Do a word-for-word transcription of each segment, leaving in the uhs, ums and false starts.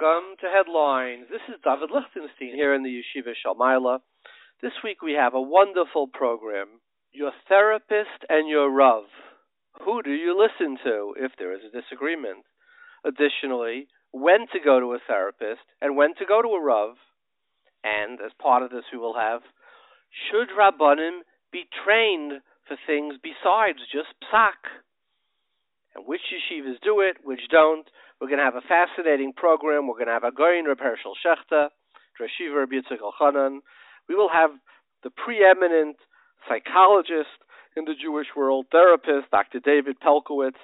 Welcome to Headlines. This is David Lichtenstein here in the Yeshiva Shalmaila. This week we have a wonderful program. Your therapist and your Rav. Who do you listen to if there is a disagreement? Additionally, when to go to a therapist and when to go to a Rav. And as part of this we will have, should Rabbanim be trained for things besides just psak? And which yeshivas do it, which don't. We're going to have a fascinating program. We're going to have a Goyin Reb Hershel Shechter, Drashiva Reb Yitzchak Elchanan. We will have the preeminent psychologist in the Jewish world, therapist, Doctor David Pelkowitz.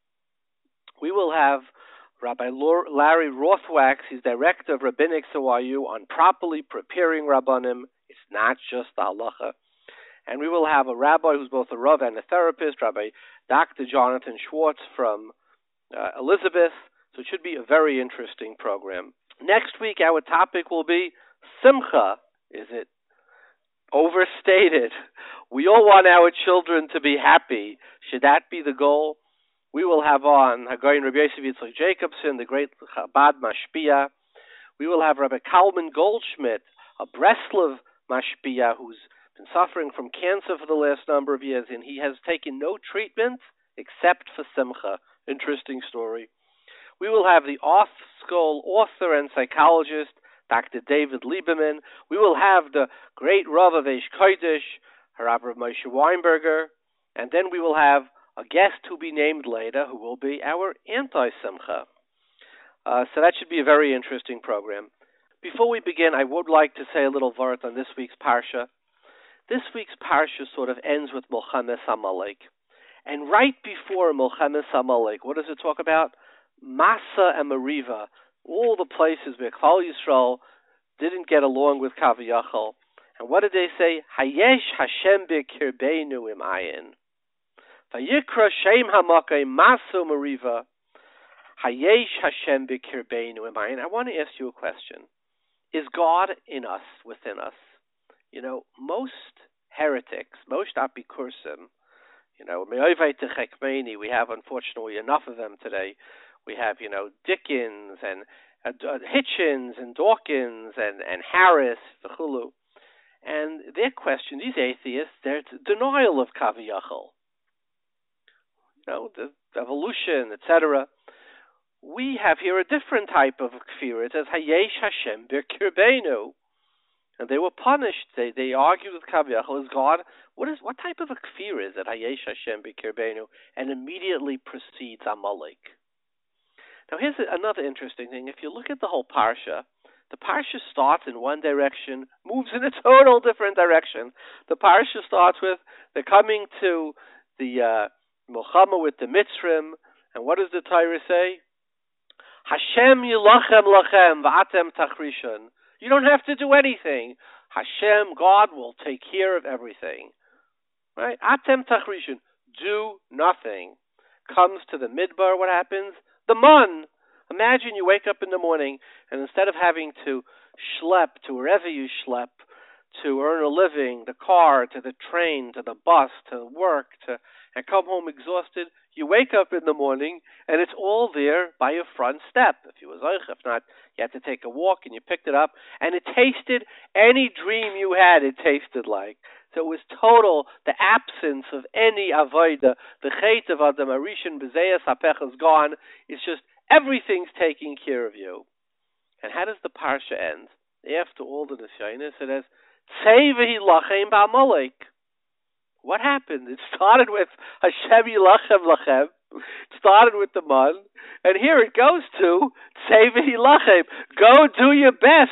We will have Rabbi Larry Rothwax. He's director of Rabbinics at Y U on properly preparing Rabbanim. It's not just the halacha. And we will have a rabbi who's both a Rav and a therapist, Rabbi Doctor Jonathan Schwartz from uh, Elizabeth. So it should be a very interesting program. Next week, our topic will be Simcha. Is it overstated? We all want our children to be happy. Should that be the goal? We will have on Hagoyin Rabbi Yosef Yitzchak Jacobson, the great Chabad Mashpia. We will have Rabbi Kalman Goldschmidt, a Breslov Mashpia, who's been suffering from cancer for the last number of years, and he has taken no treatment except for Simcha. Interesting story. We will have the off-school author and psychologist, Doctor David Lieberman. We will have the great Rav of Eish Kodesh, Harav Rav Moshe Weinberger. And then we will have a guest to be named later who will be our anti-Simcha. Uh, so that should be a very interesting program. Before we begin, I would like to say a little word on this week's Parsha. This week's Parsha sort of ends with Milchemes Amalek. And right before Milchemes Amalek, what does it talk about? Masa and Meriva, all the places where Klal Yisrael didn't get along with Kaviyachal. And what did they say? Hayesh Hashem b'kirbeinu im ayin. Vayikra Shem Hamakay Masu Meriva. Hayesh Hashem b'kirbeinu im ayin. I want to ask you a question. Is God in us, within us? You know, most heretics, most apikursim, you know, we have unfortunately enough of them today. We have, you know, Dickens and uh, Hitchens and Dawkins and, and Harris, the Chulu. And their question, these atheists, their denial of Kaviyachal, you know, the, the evolution, et cetera. We have here a different type of kfir. It says, Hayesh Hashem b'kirbeinu. And they were punished. They they argued with Kaviyachal. Is God, what is what type of a kfir is it? Hayesh Hashem b'kirbeinu. And immediately precedes Amalek. Now here's another interesting thing. If you look at the whole Parsha, the Parsha starts in one direction, moves in a total different direction. The Parsha starts with, they're coming to the uh, Milchama with the Mitzrim, and what does the Torah say? Hashem yilachem lachem v'atem tachrishon. You don't have to do anything. Hashem, God, will take care of everything. Right? Atem tachrishon. Do nothing. Comes to the Midbar, what happens? The mun. Imagine you wake up in the morning, and instead of having to schlep to wherever you schlep to earn a living, the car, to the train, to the bus, to work, to and come home exhausted, you wake up in the morning, and it's all there by your front step. If you was oich, if not, you had to take a walk, and you picked it up, and it tasted any dream you had, it tasted like. So it was total, the absence of any avoida, the chet of Adam Arishan, B'zeyas HaPech is gone. It's just, everything's taking care of you. And how does the Parsha end? After all the Nisyanis, it says, Tzei v'hi lachem ba'amalek. What happened? It started with Hashem yilachem lachem. It started with the man. And here it goes to Tzei v'hi lachem. Go do your best.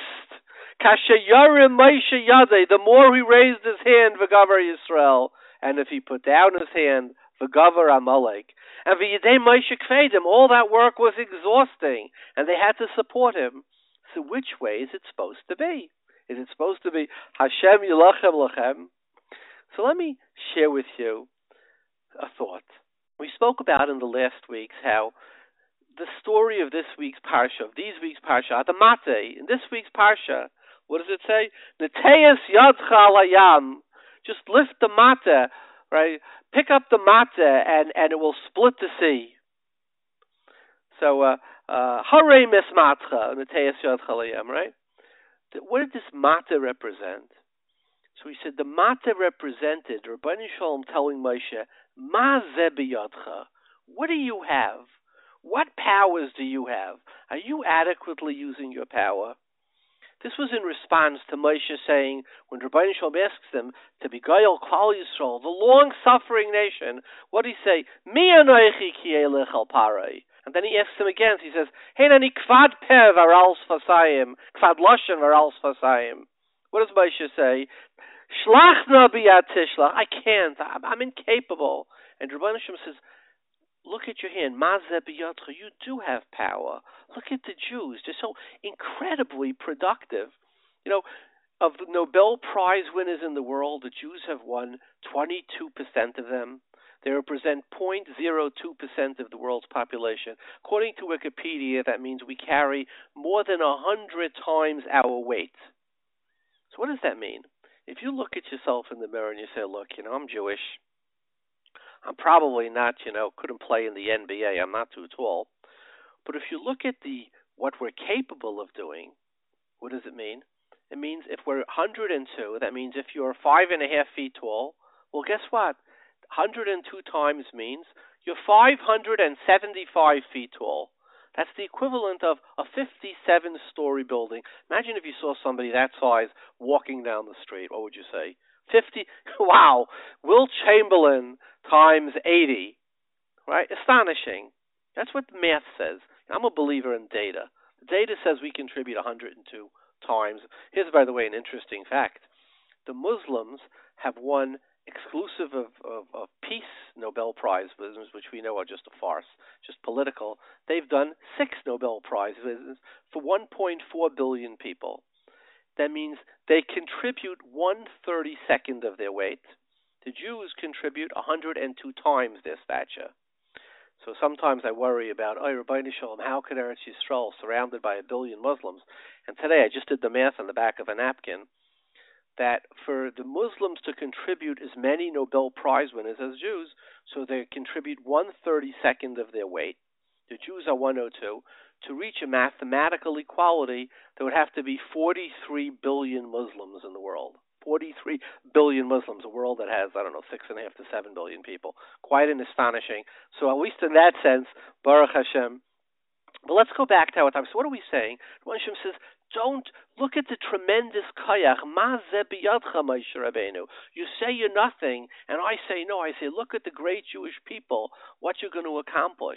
Kashayarim Moshe Yadeh, the more he raised his hand, V'gavar Yisrael, and if he put down his hand, V'gavar Amalek, and V'yidei Moshe Kfedim, all that work was exhausting, and they had to support him. So which way is it supposed to be? Is it supposed to be Hashem Yilachem Lachem? So let me share with you a thought. We spoke about in the last weeks how the story of this week's Parsha, of these week's Parsha, the Mate, in this week's Parsha, what does it say? Neteis yadcha layam. Just lift the mata, right? Pick up the mata, and, and it will split the sea. So uh, Hare mismatcha, Neteas Yad Chalayim, right? What did this mata represent? So he said the mata represented Rabbeinu Shalom telling Moshe, Ma ze biyadcha? What do you have? What powers do you have? Are you adequately using your power? This was in response to Moshe saying, when Rabbeinu Shalom asks them to beguile Klal Yisrael, the long-suffering nation, what did he say? Mi anoichi ki elech al parai. And then he asks him again, he says, Heinani kvad pev arals fasayim, kvad loshen arals fasayim. What does Moshe say? Shlach na biyad tishlach. I can't. I'm, I'm incapable. And Rabbeinu Shalom says, look at your hand. Mazeh biyadcha. You do have power. Look at the Jews. They're so incredibly productive. You know, of the Nobel Prize winners in the world, the Jews have won twenty-two percent of them. They represent zero point zero two percent of the world's population. According to Wikipedia, that means we carry more than one hundred times our weight. So what does that mean? If you look at yourself in the mirror and you say, look, you know, I'm Jewish. I'm probably not, you know, couldn't play in the N B A. I'm not too tall. But if you look at the what we're capable of doing, what does it mean? It means if we're one hundred two, that means if you're five and a half feet tall, well, guess what? one hundred two times means you're five hundred seventy-five feet tall. That's the equivalent of a fifty-seven story building. Imagine if you saw somebody that size walking down the street. What would you say? fifty? Wow. Wilt Chamberlain times eighty. Right? Astonishing. That's what the math says. I'm a believer in data. The data says we contribute one hundred two times. Here's, by the way, an interesting fact. The Muslims have won exclusive of, of, of peace Nobel Prize winners, which we know are just a farce, just political. They've done six Nobel Prize winners for one point four billion people. That means they contribute one thirty-second of their weight. The Jews contribute one hundred two times their stature. So sometimes I worry about, oh, Rabbeinu Shalom, how could Eretz Yisrael, surrounded by a billion Muslims? And today I just did the math on the back of a napkin, that for the Muslims to contribute as many Nobel Prize winners as Jews, so they contribute one thirty-second of their weight. The Jews are one hundred two. To reach a mathematical equality, there would have to be forty-three billion Muslims in the world. forty-three billion Muslims, a world that has, I don't know, six and a half to seven billion people. Quite an astonishing. So at least in that sense, Baruch Hashem. But let's go back to our time. So what are we saying? Hashem says, don't look at the tremendous kayach. Ma ze biyadcha, Moshe Rabbeinu. You say you're nothing, and I say no. I say, look at the great Jewish people, what you're going to accomplish.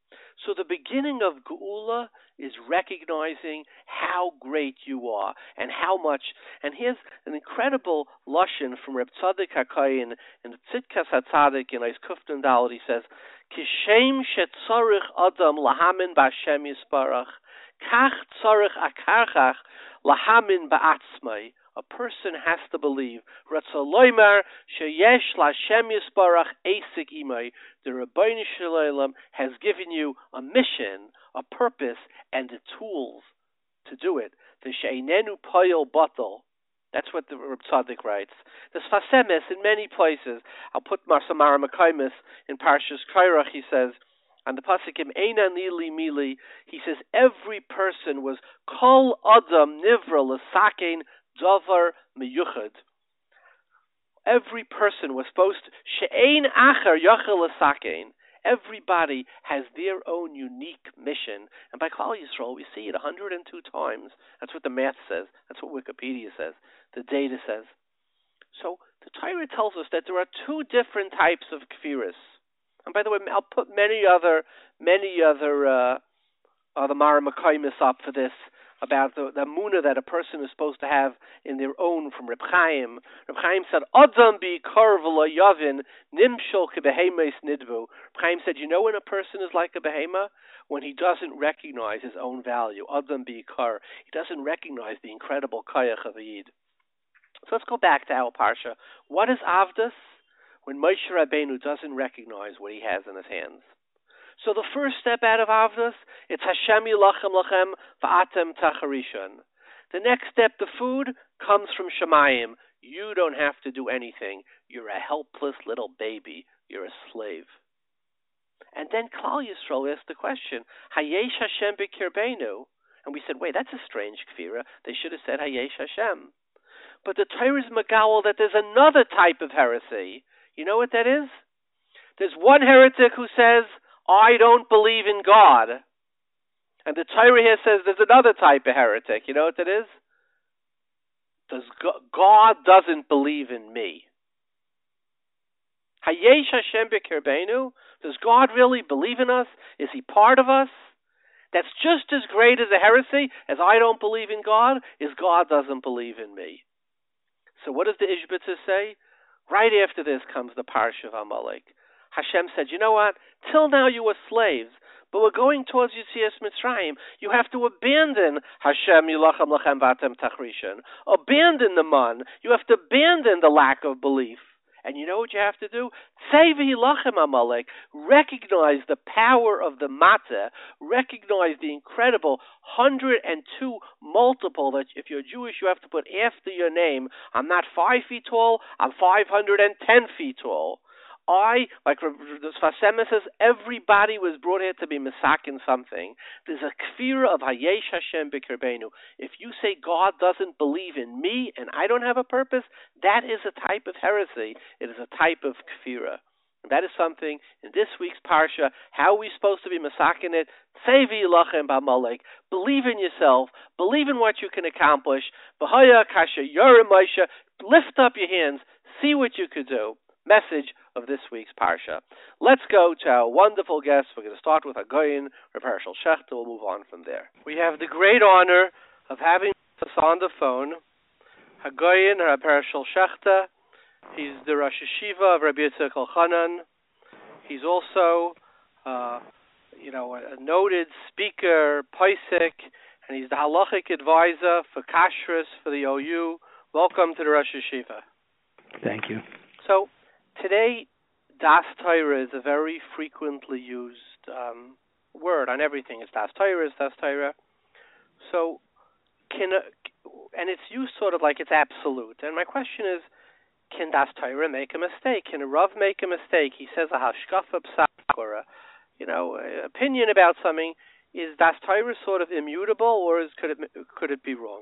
So the beginning of Geula is recognizing how great you are and how much. And here's an incredible lashon from Reb Tzaddik HaKayin in the Tzidkas HaTzadik in Eis Kuftan Dalet. He says, Kishem shetzorich adam lahamin b'Hashem yisparach, kach tzorich akarchach lahamin ba'atzmai. A person has to believe. Ratzaloymer sheyesh laHashem yisparach esik imay. The Rabbeinu Shalom has given you a mission, a purpose, and the tools to do it. The she'einenu poyel batal. That's what the Reb Tzaddik writes. The Sfas Emes in many places. I'll put Marsamara Makaimis in Parshas Kairach. He says, on the Pasikim, Eina Nili Mili, he says, every person was Kol Adam Nivra L'Sakein Davar Meyuchad. Every person was supposed to She'ein Acher Yachel L'Sakein. Everybody has their own unique mission. And by Klal Yisrael, we see it one hundred two times. That's what the math says. That's what Wikipedia says. The data says. So the Torah tells us that there are two different types of kfiris. And by the way, I'll put many other, many other, uh, other Mara Makaimis up for this, about the, the munah that a person is supposed to have in their own from Reb Chaim. Reb Chaim said, Adam bi kar v'lo yavin nimshol kebehemes nidvu. Reb Chaim said, you know when a person is like a behema? When he doesn't recognize his own value. Adam bi kar. He doesn't recognize the incredible kayach of a yid. So let's go back to our parsha. What is Avdus? When Moshe Rabbeinu doesn't recognize what he has in his hands. So the first step out of Avdus, it's Hashem yilachem lachem va'atem tacharishon. The next step, the food, comes from Shemayim. You don't have to do anything. You're a helpless little baby. You're a slave. And then Klal Yisrael asked the question, Hayesh Hashem b'kirbeinu. And we said, wait, that's a strange kfira. They should have said Hayesh Hashem. But the Torah is Megawel that there's another type of heresy. You know what that is? There's one heretic who says, I don't believe in God. And the Torah here says there's another type of heretic. You know what that is? Does God doesn't believe in me. Hayesh Hashem b'kirbeinu. Does God really believe in us? Is he part of us? That's just as great as a heresy as I don't believe in God, is God doesn't believe in me. So what does the Ishbitzer say? Right after this comes the Parsha of Amalek. Hashem said, you know what? Till now you were slaves, but we're going towards Yetzias Mitzrayim. You have to abandon Hashem Yilachem Lachem Vatem Tachrishan. Abandon the man. You have to abandon the lack of belief. And you know what you have to do? Say v'hilachem Amalek. Recognize the power of the matzah. Recognize the incredible one hundred two multiple that if you're Jewish you have to put after your name. I'm not five feet tall. I'm five hundred ten feet tall. I, like the Sfas Emes says, everybody was brought here to be misakin something. There's a kfira of Hayesh Hashem b'kirbeinu. If you say God doesn't believe in me and I don't have a purpose, that is a type of heresy. It is a type of kfira. And that is something in this week's parsha. How are we supposed to be misakin it? Say v'yilachem b'Amalek. Believe in yourself. Believe in what you can accomplish. B'haya kasha yorim Moshe. Lift up your hands. See what you could do. Message of this week's parsha. Let's go to our wonderful guest. We're going to start with Hagoyin, Reb Hershel Schachter. We'll move on from there. We have the great honor of having us on the phone, Hagoyin Reb Hershel Schachter. He's the Rosh Yeshiva of Rabbi Yitzchak Elchanan. He's also, uh, you know, a noted speaker, Paisik, and he's the halachic advisor for Kashrus for the O U. Welcome to the Rosh Yeshiva. Thank you. So, today, Das Torah is a very frequently used um, word on everything. It's Das Torah, it's Das Torah. So, can a, and it's used sort of like it's absolute. And my question is, can Das Torah make a mistake? Can a Rav make a mistake? He says a hashkafa psak or a, you know, opinion about something. Is Das Torah sort of immutable, or is, could it could it be wrong?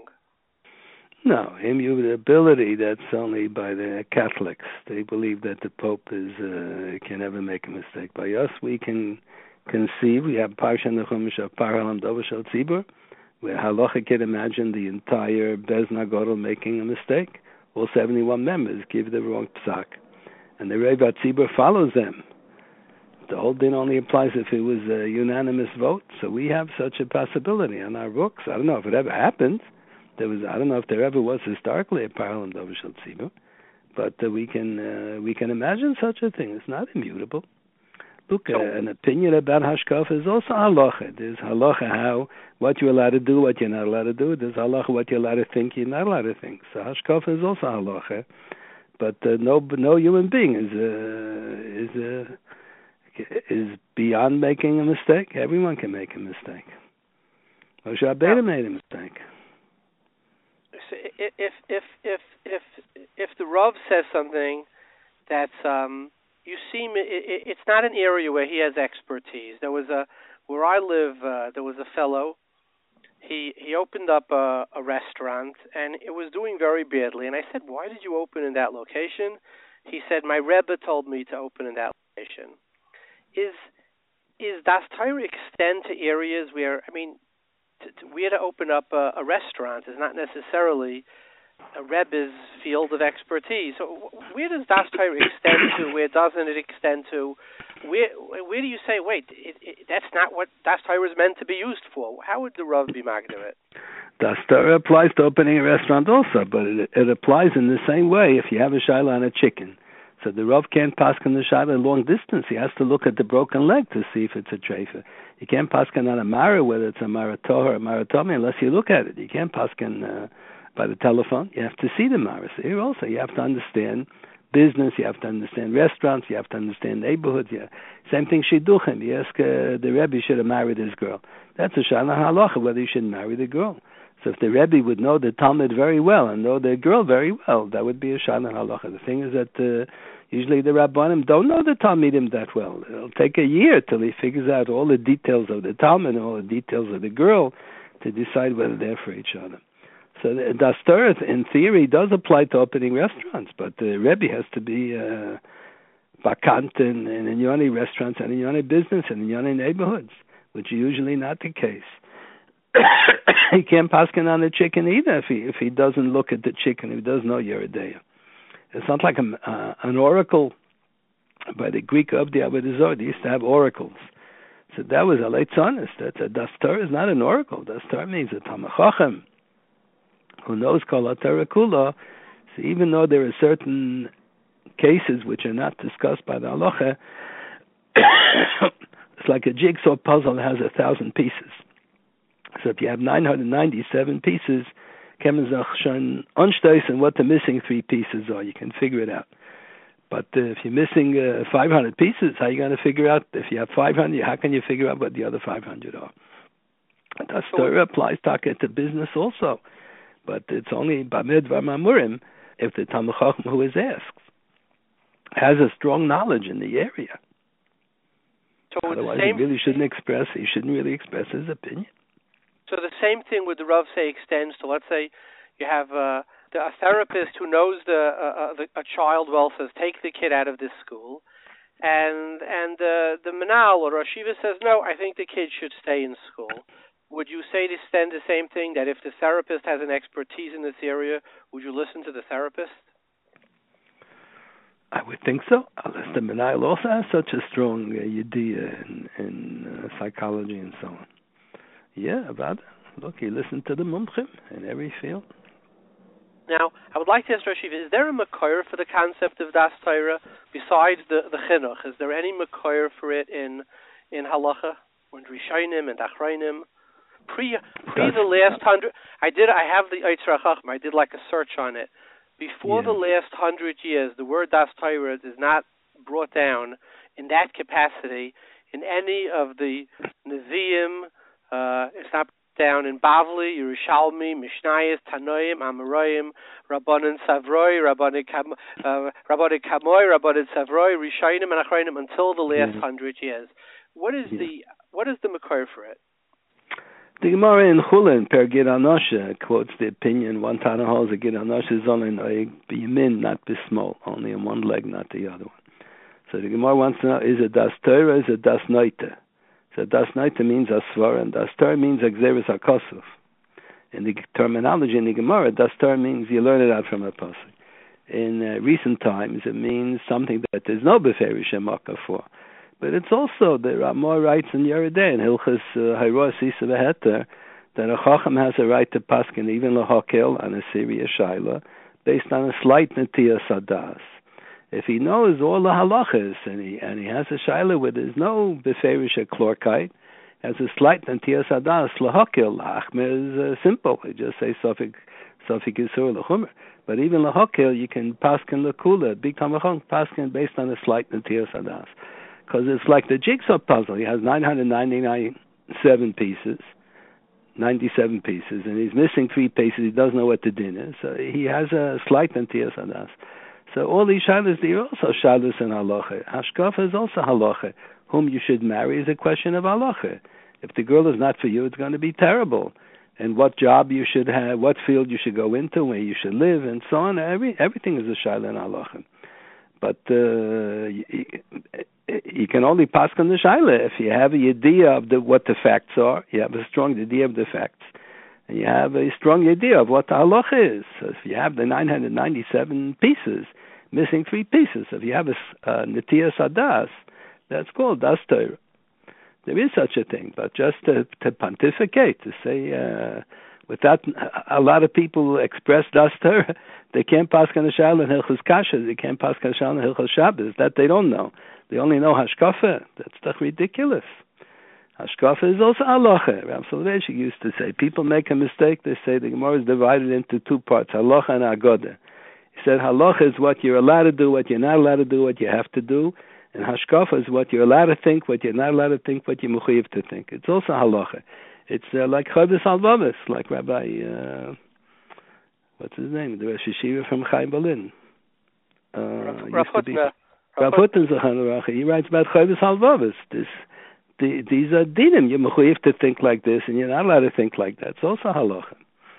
No, immutability, that's only by the Catholics. They believe that the Pope is uh, can never make a mistake. By us, we can conceive. We have Parsha Nechumash of Paralam Dovashal Tzibur, where Halacha can imagine the entire Bezna Godel making a mistake. All seventy-one members give the wrong psak. And the Reva Tzibur follows them. The whole din only applies if it was a unanimous vote. So we have such a possibility on our books. I don't know if it ever happened. There was, I don't know if there ever was historically a Paralam Dovashal Tzibur, but uh, we can uh, we can imagine such a thing. It's not immutable. Look, uh, an opinion about hashkafa is also halacha. There's halacha how what you're allowed to do, what you're not allowed to do. There's halacha what you're allowed to think, you're not allowed to think. So hashkafa is also halacha, but uh, no no human being is uh, is uh, is beyond making a mistake. Everyone can make a mistake. Moshe Rabbeinu made a mistake. If if if if if the Rav says something that's um, you seem it, it's not an area where he has expertise. There was a where I live. Uh, there was a fellow. He he opened up a, a restaurant and it was doing very badly. And I said, "Why did you open in that location?" He said, "My Rebbe told me to open in that location." Is is Das Torah extend to areas where I mean? To, to, we had to open up a, a restaurant is not necessarily a Rebbe's field of expertise. So where does Das Torah extend to? Where doesn't it extend to? Where where do you say, wait, it, it, that's not what Das Torah is meant to be used for? How would the Rav be magged of it? Das Torah applies to opening a restaurant also, but it, it applies in the same way if you have a shayla on a chicken. So the Rav can't paskin the shayla a long distance. He has to look at the broken leg to see if it's a treifa. You can't paskin on a mara, whether it's a maratoh or a maratomi, unless you look at it. You can't paskin uh, by the telephone. You have to see the mara. So here also you have to understand business, you have to understand restaurants, you have to understand neighborhoods. Yeah. Same thing shidduchim. You ask uh, the Rebbe should have married his girl. That's a shana halacha, whether you should marry the girl. So if the Rebbe would know the Talmud very well and know the girl very well, that would be a shana halacha. The thing is that uh, Usually the Rabbanim don't know the Talmidim that well. It'll take a year till he figures out all the details of the Talmud and all the details of the girl to decide whether they're for each other. So the Das Torah, in theory, does apply to opening restaurants, but the Rebbe has to be uh, bakant in, in Inyoni restaurants and Inyoni business and Inyoni neighborhoods, which is usually not the case. He can't paskin on the chicken either if he if he doesn't look at the chicken, if he doesn't know Yeridea. It's not like a, uh, an oracle by the Greek of the Avodah Zarah. They used to have oracles. So that was a leitzonis. That's a Das Torah is not an oracle. Das Torah means a Talmid Chacham who knows Kol HaTorah Kula. So even though there are certain cases which are not discussed by the halacha, it's like a jigsaw puzzle that has a thousand pieces. So if you have nine hundred ninety-seven pieces, Kemenzach schon anstoß and what the missing three pieces are. You can figure it out. But uh, if you're missing uh, five hundred pieces, how are you going to figure out? If you have five hundred, how can you figure out what the other five hundred are? That story applies to business also. But it's only Bamid V'Mamurim if the Talmid Chacham who is asked has a strong knowledge in the area. So Otherwise, the same he really shouldn't express. He shouldn't really express his opinion. So the same thing would the Rav say extends to, let's say, you have uh, the, a therapist who knows the, uh, uh, the a child well says take the kid out of this school, and and uh, the Manal or Rosh Yeshiva says no, I think the kid should stay in school. Would you say to extend the same thing, that if the therapist has an expertise in this area, would you listen to the therapist? I would think so, unless the Manal also has such a strong uh, idea in, in uh, psychology and so on. Yeah, about look, you listen to the mumchim in every field. Now, I would like to ask Rosh Yeshiva, is there a makor for the concept of Das Torah besides the, the chinuch? Is there any makor for it in in halacha, in Rishonim and Achrayim? Pre pre the last hundred, I did. I have the Eitzra Chachma. I did like a search on it. Before yeah. the last hundred years, the word Das Torah is not brought down in that capacity in any of the Nevi'im. Uh, it's not down in Bavli, Yerushalmi, Mishnayos, Tanoim, Amoraim, Rabbanan Savroi, Rabbanan Kam, uh, Rabbanan Kamoy, Rabbanan Savroi, Rishonim and Achrayim until the last yeah. hundred years. What is yeah. the what is the makor for it? The Gemara in Chulin per Gid Anosha quotes the opinion one Tana holds a Gid Anosha is only b'yamin, not b'smol, only on one leg, not the other one. So the Gemara wants to know: is it Das Torah, is it Das Noita? So Das Noita means Asvara, and Das Torah means Exeris HaKosuf. In the terminology in the Gemara, Das Torah means you learn it out from a pasuk. In uh, recent times, it means something that there's no Beferish Shemaka for. But it's also, there are more rights in Yeridei, in Hilchas Hayroa Sisa Beheter, that a Chacham has a right to paskin, even Lahakel, on a Syria Shaila, based on a slight Netiya Sadas. If he knows all the halachas, and he and he has a Shaila where there's no Beferish Klorkite, has a slight Netiya Sadas, Lahakel, Achmer is uh, simple. You just say Sofik Sofik Yisur Lachumer. But even Lahakel, you can paskin Lakula, Big Tamachon, paskin based on a slight Netiya Sadas. Because it's like the jigsaw puzzle. He has nine hundred ninety-seven pieces, ninety-seven pieces, and he's missing three pieces. He doesn't know what the din is. So he has a slight Netiya Sadas. So all these shalas, they're also shalas in halacha. Hashkafa is also halacha. Whom you should marry is a question of halacha. If the girl is not for you, it's going to be terrible. And what job you should have, what field you should go into, where you should live, and so on. Every everything is a shaila in halacha. But uh, you, you can only pass on the shaila if you have a idea of the, what the facts are. You have a strong idea of the facts, and you have a strong idea of what the halacha is. So if you have the nine hundred ninety-seven pieces, missing three pieces, if you have a uh, Netiya Sadas, that's called Das Torah. There is such a thing, but just to, to pontificate, to say, uh, without a lot of people express Das Torah, they can't pass on the Shaila and Hilchos Kasha, they can't pass on the Shaila and Hilchos Shabbos. That they don't know. They only know Hashkafa. That's doch ridiculous. Hashkafa is also halacha. Rav Soloveitchik used to say, people make a mistake, they say the Gemara is divided into two parts, halacha and agoda. He said halacha is what you're allowed to do, what you're not allowed to do, what you have to do, and hashkafa is what you're allowed to think, what you're not allowed to think, what you're mechuyev to think. It's also halacha. It's uh, like Chodesh Alvavis, like Rabbi, uh, what's his name, the Rosh Yeshiva from Chaim Berlin. Uh, Rav Hutner. Rav Hutton Zechon Levracha, he writes about Chayvus Halvavus. This, the, these are dinim. You're mechuyev to think like this, and you're not allowed to think like that. It's also halacha.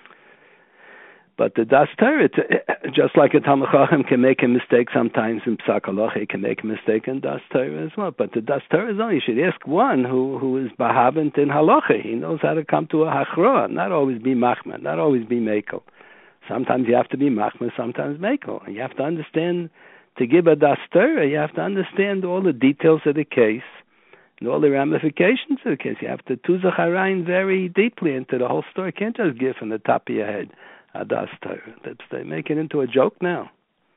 But the Das Torah, just like a Talmid Chacham can make a mistake sometimes in Psak Halacha, he can make a mistake in Das Torah as well. But the Das Torah is only, you should ask one who, who is Bahavant in Halacha. He knows how to come to a Hachra, not always be Machman, not always be Mekel. Sometimes you have to be Machman, sometimes Mekel. And you have to understand, to give a Das Torah, you have to understand all the details of the case and all the ramifications of the case. You have to tuzach harayin very deeply into the whole story. You can't just give from the top of your head. Das Torah. That's, they make it into a joke now.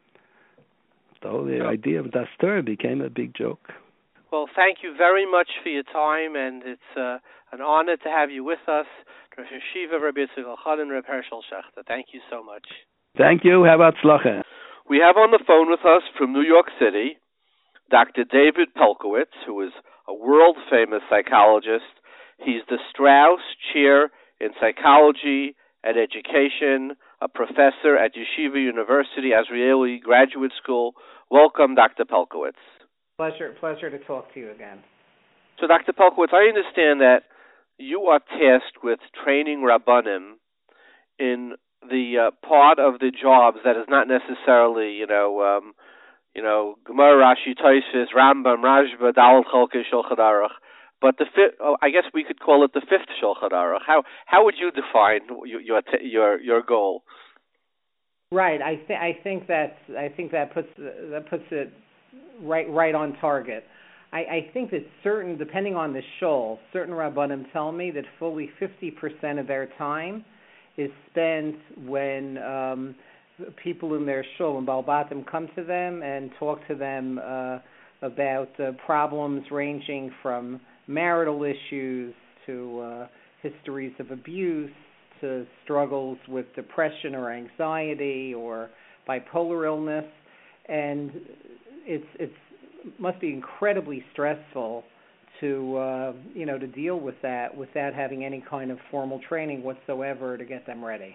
The whole the idea of Das Torah became a big joke. Well, thank you very much for your time, and it's uh, an honor to have you with us. Rosh Yeshiva Rabbi Yitzchak Elchanan Reb Hershel Schachter. Thank you so much. Thank you. Have atzlacha. We have on the phone with us from New York City, Doctor David Pelcovitz, who is a world-famous psychologist. He's the Strauss Chair in Psychology and Education, a professor at Yeshiva University, Azrieli Graduate School. Welcome, Doctor Pelcovitz. Pleasure, pleasure to talk to you again. So, Doctor Pelcovitz, I understand that you are tasked with training Rabbanim in the uh, part of the jobs that is not necessarily, you know, um, you know, Gemara, Rashi, Tosfos, Rambam, Rashba, Daled Chalkei Shulchan Aruch. But the fifth, oh, I guess we could call it the fifth Shulchan Aruch. How how would you define your your your goal? Right. I think I think that I think that puts that puts it right right on target. I, I think that certain, depending on the shul, certain Rabbanim tell me that fully fifty percent of their time is spent when um, people in their shul, when Baal Batim come to them and talk to them uh, about uh, problems ranging from marital issues to uh, histories of abuse to struggles with depression or anxiety or bipolar illness, and it's it's must be incredibly stressful to uh, you know to deal with that without having any kind of formal training whatsoever to get them ready.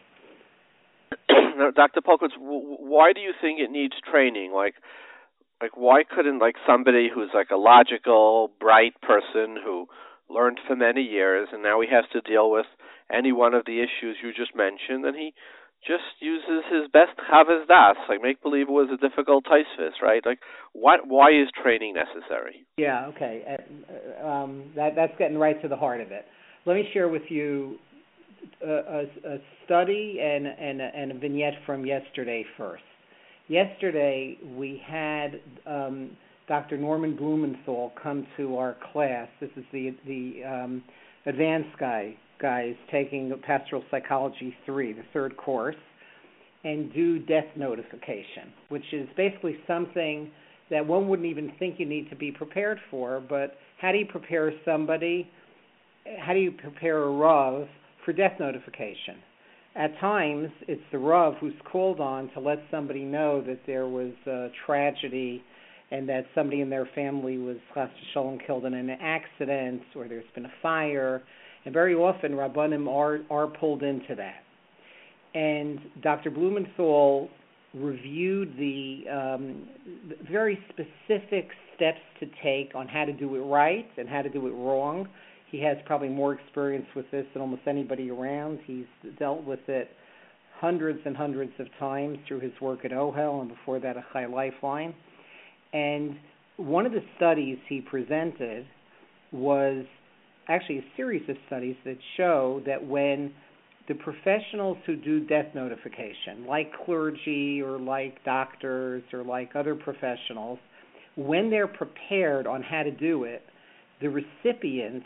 Now, Doctor Pelcovitz, why do you think it needs training? Like. Like, why couldn't, like, somebody who's, like, a logical, bright person who learned for many years and now he has to deal with any one of the issues you just mentioned, and he just uses his best Chavas Das, like, make-believe it was a difficult Tosfos, right? Like, why, why is training necessary? Yeah, okay. Uh, um, that, that's getting right to the heart of it. Let me share with you a, a, a study and, and, and a vignette from yesterday first. Yesterday, we had um, Doctor Norman Blumenthal come to our class. This is the the um, advanced guy guys taking Pastoral Psychology three, the third course, and do death notification, which is basically something that one wouldn't even think you need to be prepared for. But how do you prepare somebody? How do you prepare a Rav for death notification? At times, it's the Rav who's called on to let somebody know that there was a tragedy and that somebody in their family was chas v'shalom killed in an accident or there's been a fire. And very often, Rabbanim are, are pulled into that. And Doctor Blumenthal reviewed the, um, the very specific steps to take on how to do it right and how to do it wrong. He has probably more experience with this than almost anybody around. He's dealt with it hundreds and hundreds of times through his work at OHEL and before that at Chai Lifeline. And one of the studies he presented was actually a series of studies that show that when the professionals who do death notification, like clergy or like doctors or like other professionals, when they're prepared on how to do it, the recipients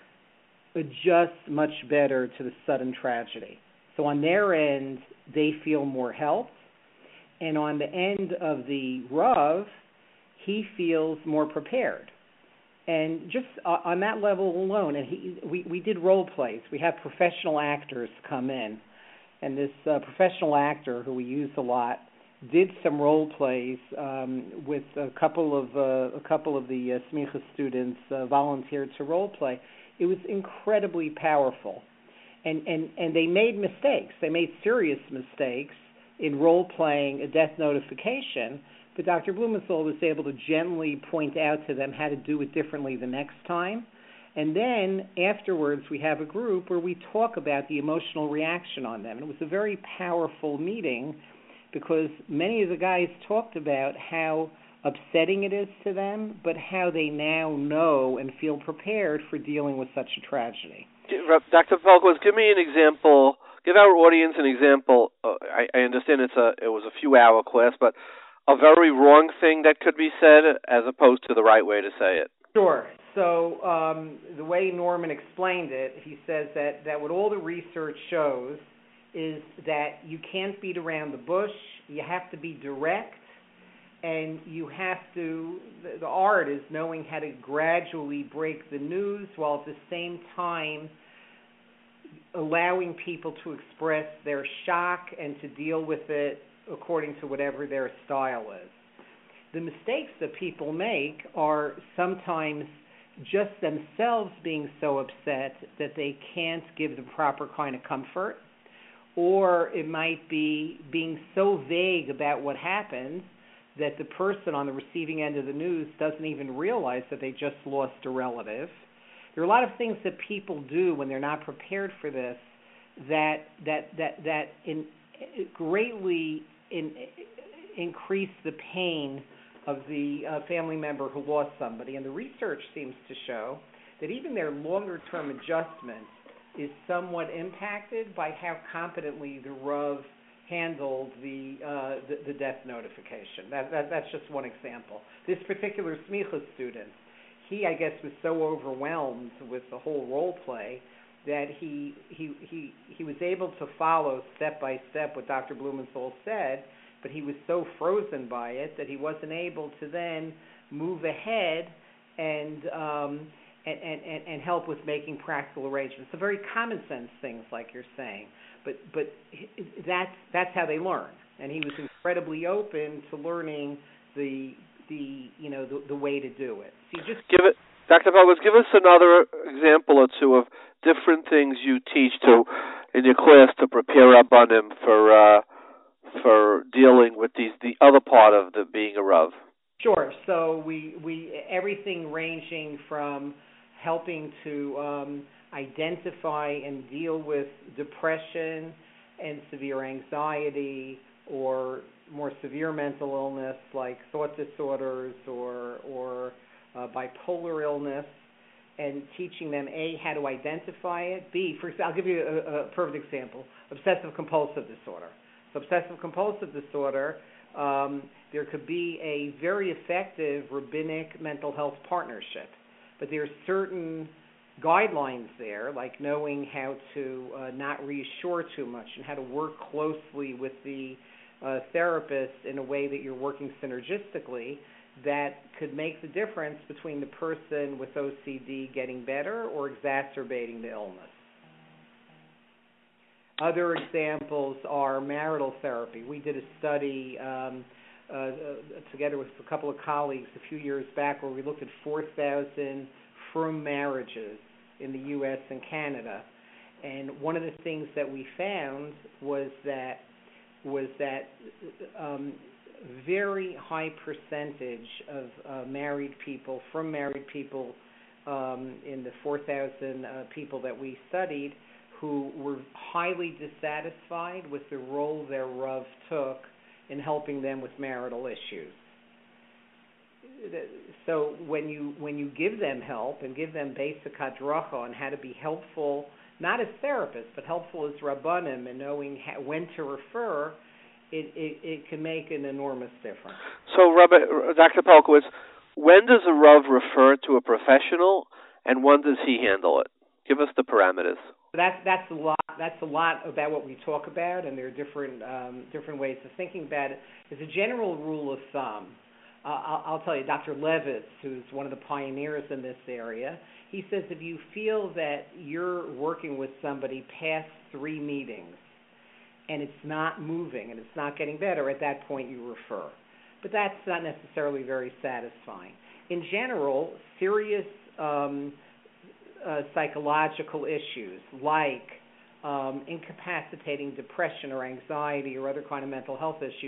adjust much better to the sudden tragedy. So on their end, they feel more helped. And on the end of the Rav, he feels more prepared. And just uh, on that level alone, and he, we, we did role plays. We have professional actors come in. And this uh, professional actor, who we use a lot, did some role plays um, with a couple of uh, a couple of the uh, Smicha students uh, volunteered to role play. It was incredibly powerful, and, and and they made mistakes. They made serious mistakes in role playing a death notification, but Doctor Blumenthal was able to gently point out to them how to do it differently the next time. And then afterwards, we have a group where we talk about the emotional reaction on them. And it was a very powerful meeting because many of the guys talked about how upsetting it is to them, but how they now know and feel prepared for dealing with such a tragedy. Doctor Pelquist, give me an example. Give our audience an example. Uh, I, I understand it's a it was a few hour class, but a very wrong thing that could be said as opposed to the right way to say it. Sure. So um, the way Norman explained it, he says that, that what all the research shows is that you can't beat around the bush. You have to be direct, and you have to, the, the art is knowing how to gradually break the news while at the same time allowing people to express their shock and to deal with it according to whatever their style is. The mistakes that people make are sometimes just themselves being so upset that they can't give the proper kind of comfort, or it might be being so vague about what happened that the person on the receiving end of the news doesn't even realize that they just lost a relative. There are a lot of things that people do when they're not prepared for this that that that that in, greatly in, increase the pain of the uh, family member who lost somebody. And the research seems to show that even their longer-term adjustment is somewhat impacted by how competently the Rav handled the, uh, the the death notification. That, that that's just one example. This particular Smicha student, he I guess was so overwhelmed with the whole role play that he he he he was able to follow step by step what Doctor Blumenthal said, but he was so frozen by it that he wasn't able to then move ahead and um, and, and, and help with making practical arrangements. So very common sense things like you're saying. But but that's that's how they learn, and he was incredibly open to learning the the you know the, the way to do it. So you just give it, Doctor Pelquist, give us another example or two of different things you teach to in your class to prepare Rabbanim for uh, for dealing with these the other part of the being a Rav. Sure. So we we everything ranging from helping to um, identify and deal with depression and severe anxiety or more severe mental illness like thought disorders or or uh, bipolar illness, and teaching them A, how to identify it, B, for I'll give you a, a perfect example, obsessive compulsive disorder. So obsessive compulsive disorder, um, there could be a very effective rabbinic mental health partnership, but there are certain guidelines there, like knowing how to uh, not reassure too much and how to work closely with the uh, therapist in a way that you're working synergistically, that could make the difference between the person with O C D getting better or exacerbating the illness. Other examples are marital therapy. We did a study um, uh, uh, together with a couple of colleagues a few years back where we looked at four thousand frum marriages in the U S and Canada, and one of the things that we found was that was that um, very high percentage of uh, married people, from married people um, in the four thousand uh, people that we studied, who were highly dissatisfied with the role their Rav took in helping them with marital issues. So when you when you give them help and give them basic hadracha on how to be helpful, not as therapists, but helpful as Rabbanim, and knowing how, when to refer, it, it, it can make an enormous difference. So, Rabbi, Doctor Pelquist, when does a Rav refer to a professional, and when does he handle it? Give us the parameters. That's that's a lot. That's a lot about what we talk about, and there are different um, different ways of thinking about it. As a general rule of thumb, uh, I'll, I'll tell you, Doctor Levitz, who's one of the pioneers in this area, he says if you feel that you're working with somebody past three meetings and it's not moving and it's not getting better, at that point you refer. But that's not necessarily very satisfying. In general, serious um, uh, psychological issues like um, incapacitating depression or anxiety or other kind of mental health issues,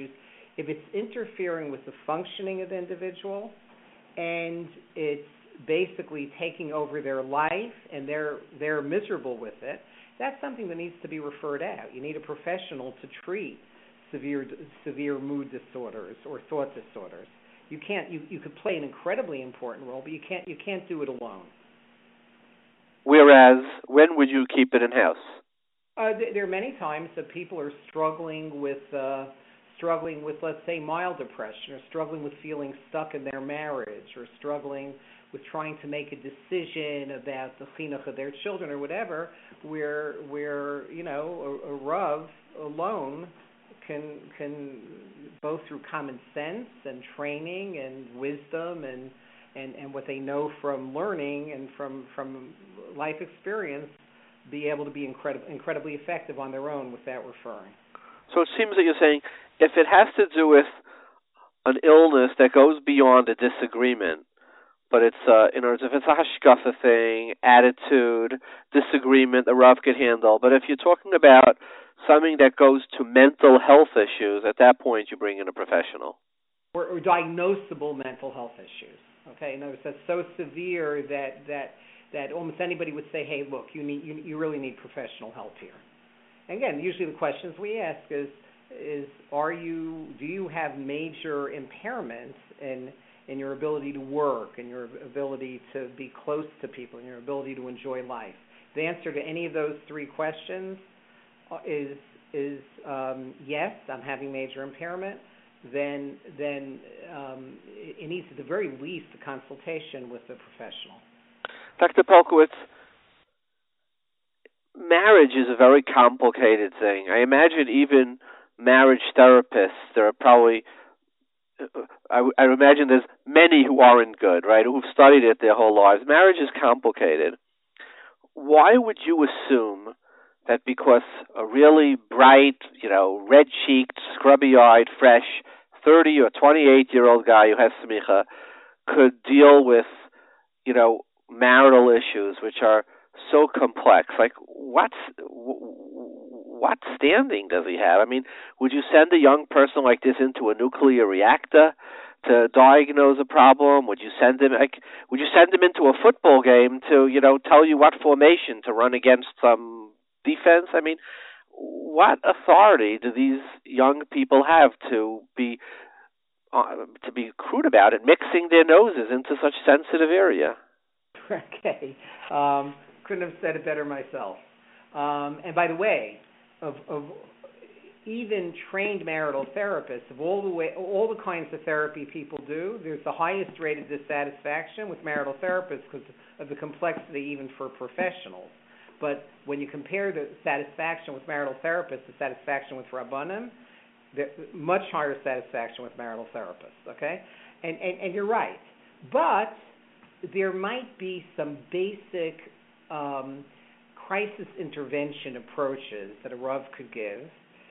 if it's interfering with the functioning of the individual and it's basically taking over their life and they're they're miserable with it, that's something that needs to be referred out. You need a professional to treat severe severe mood disorders or thought disorders. You can't you, you could play an incredibly important role, but you can't you can't do it alone. Whereas, when would you keep it in house? Uh, th- there are many times that people are struggling with uh, struggling with, let's say, mild depression, or struggling with feeling stuck in their marriage, or struggling with trying to make a decision about the chinuch of their children, or whatever. Where where you know a, a rav alone can can both through common sense and training and wisdom and and, and what they know from learning and from from life experience, be able to be incredi- incredibly effective on their own without referring. So it seems that you're saying if it has to do with an illness that goes beyond a disagreement, but it's, uh, in other words, if it's a hashkafa thing, attitude, disagreement, the Rav could handle. But if you're talking about something that goes to mental health issues, at that point you bring in a professional. Or, or diagnosable mental health issues. Okay, in other words, that's so severe that that that almost anybody would say, "Hey, look, you need you, you really need professional help here." And again, usually the questions we ask is is are you do you have major impairments in in your ability to work, and your ability to be close to people, and your ability to enjoy life? The answer to any of those three questions is is um, yes, I'm having major impairment. Then then um, it needs at the very least a consultation with a professional. Doctor Polkowitz, marriage is a very complicated thing. I imagine even marriage therapists, there are probably, I, I imagine there's many who aren't good, right, who've studied it their whole lives. Marriage is complicated. Why would you assume that because a really bright, you know, red-cheeked, scrubby-eyed, fresh, thirty or twenty-eight-year-old guy who has smicha could deal with, you know, marital issues which are so complex? Like, what's what standing does he have? I mean, would you send a young person like this into a nuclear reactor to diagnose a problem? Would you send him like would you send him into a football game to, you know, tell you what formation to run against some defense? I mean, what authority do these young people have to be uh, to be crude about it, mixing their noses into such sensitive area? Okay, um, couldn't have said it better myself. Um, and by the way, of, of even trained marital therapists, of all the way, all the kinds of therapy people do, there's the highest rate of dissatisfaction with marital therapists because of the complexity even for professionals. But when you compare the satisfaction with marital therapists to satisfaction with rabbanim, much higher satisfaction with marital therapists, okay? And, and, and you're right. But there might be some basic um, crisis intervention approaches that a Rav could give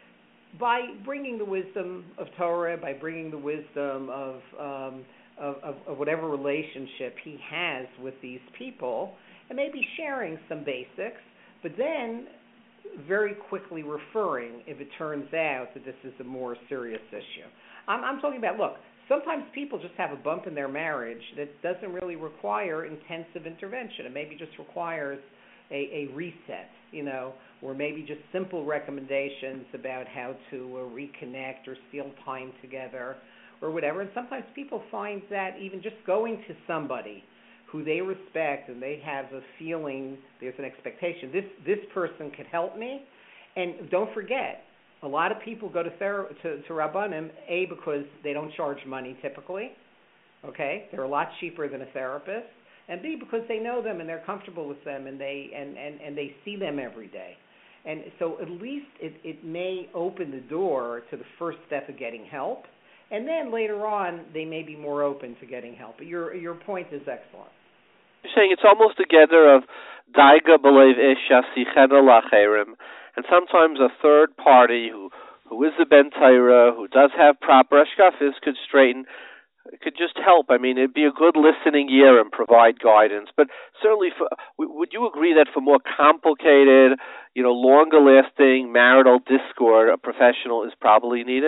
by bringing the wisdom of Torah, by bringing the wisdom of, um, of, of, of whatever relationship he has with these people, and maybe sharing some basics, but then very quickly referring if it turns out that this is a more serious issue. I'm, I'm talking about, look, sometimes people just have a bump in their marriage that doesn't really require intensive intervention. It maybe just requires a, a reset, you know, or maybe just simple recommendations about how to uh, reconnect or steal time together or whatever. And sometimes people find that even just going to somebody who they respect and they have a feeling, there's an expectation, this this person could help me. And don't forget, a lot of people go to thera- to, to Rabbanim, A, because they don't charge money typically, okay? They're a lot cheaper than a therapist. And B, because they know them and they're comfortable with them and they and, and, and they see them every day. And so at least it, it may open the door to the first step of getting help. And then later on, they may be more open to getting help. But your your point is excellent. You're saying it's almost together of daiga belev ish asichena lacherim, and sometimes a third party who who is the ben Torah, who does have proper hashkafis, could straighten, could just help. I mean, it'd be a good listening ear and provide guidance. But certainly, for, would you agree that for more complicated, you know, longer-lasting marital discord, a professional is probably needed?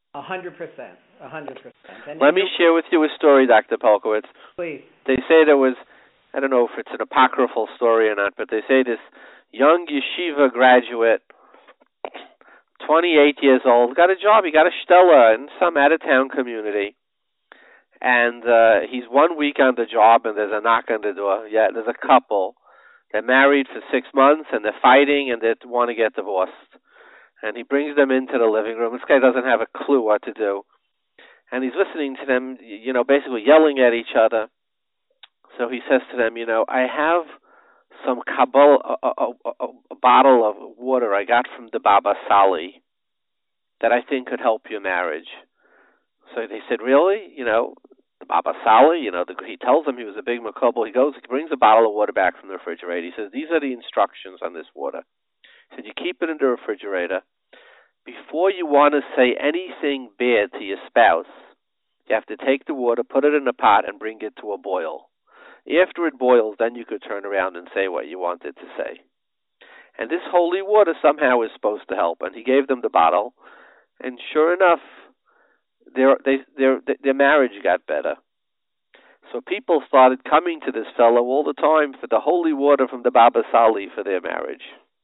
A hundred percent. A hundred percent. And Let me share with you a story, Doctor Polkowitz. Please. They say there was, I don't know if it's an apocryphal story or not, but they say this young yeshiva graduate, twenty-eight years old, got a job. He got a shtella in some out-of-town community. And uh, he's one week on the job, and there's a knock on the door. Yeah, there's a couple. They're married for six months, and they're fighting, and they want to get divorced. And he brings them into the living room. This guy doesn't have a clue what to do. And he's listening to them, you know, basically yelling at each other. So he says to them, you know, I have some Kabul, a, a, a, a bottle of water I got from the Baba Sali that I think could help your marriage. So they said, really? You know, the Baba Sali, you know, the, he tells them he was a big makobel. He goes, he brings a bottle of water back from the refrigerator. He says, these are the instructions on this water. He said, you keep it in the refrigerator. Before you want to say anything bad to your spouse, you have to take the water, put it in a pot, and bring it to a boil. After it boils, then you could turn around and say what you wanted to say. And this holy water somehow is supposed to help. And he gave them the bottle, and sure enough, their they, their their marriage got better. So people started coming to this fellow all the time for the holy water from the Baba Sali for their marriage.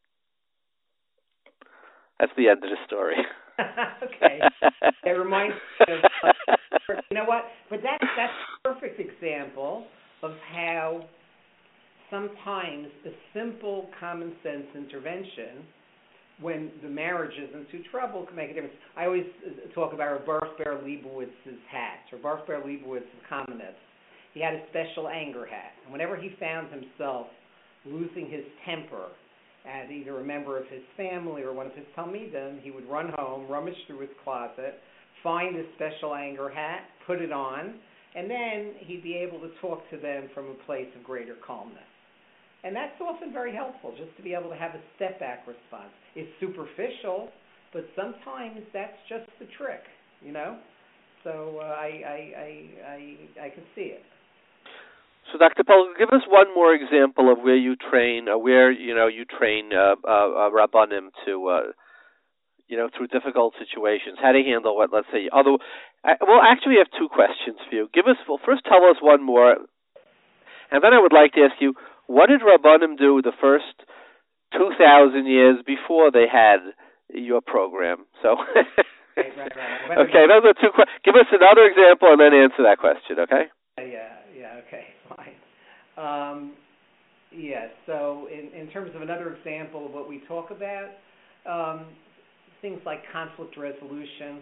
That's the end of the story. Okay. It reminds me of, uh, you know what? But that, that's a perfect example of how sometimes a simple common sense intervention, when the marriage is into trouble, can make a difference. I always talk about Baruch Ber Leibowitz's hat, or Baruch Ber Leibowitz, a communist. He had a special anger hat. And whenever he found himself losing his temper at either a member of his family or one of his Talmidim, he would run home, rummage through his closet, find his special anger hat, put it on, and then he'd be able to talk to them from a place of greater calmness. And that's often very helpful, just to be able to have a step-back response. It's superficial, but sometimes that's just the trick, you know? So uh, I, I, I, I, I can see it. So, Doctor Paul, give us one more example of where you train, uh, where you know you train uh, uh, uh, rabbanim to, uh, you know, through difficult situations. How to handle what, let's say, other. I, well, actually, I have two questions for you. Give us, well, first, tell us one more, and then I would like to ask you, what did rabbanim do the first two thousand years before they had your program? So, right, right, right. Okay, those are two questions. Give us another example, and then answer that question. Okay? Yeah, yeah, okay, fine. Um, yeah, so in, in terms of another example of what we talk about, um, things like conflict resolution.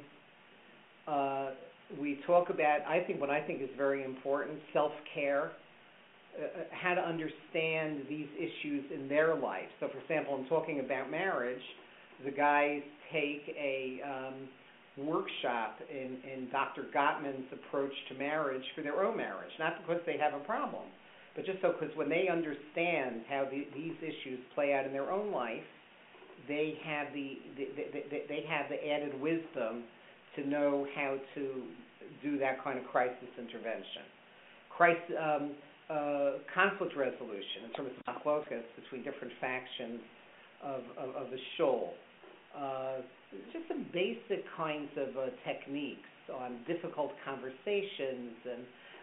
Uh, we talk about, I think what I think is very important, self-care, uh, how to understand these issues in their life. So, for example, in talking about marriage, the guys take a um, workshop in, in Doctor Gottman's approach to marriage for their own marriage, not because they have a problem, but just so because when they understand how the, these issues play out in their own life, they have the they, they, they have the added wisdom to know how to do that kind of crisis intervention. Crisis, um, uh, conflict resolution in terms of machlokas between different factions of, of, of the shul. Uh, just some basic kinds of uh, techniques on difficult conversations and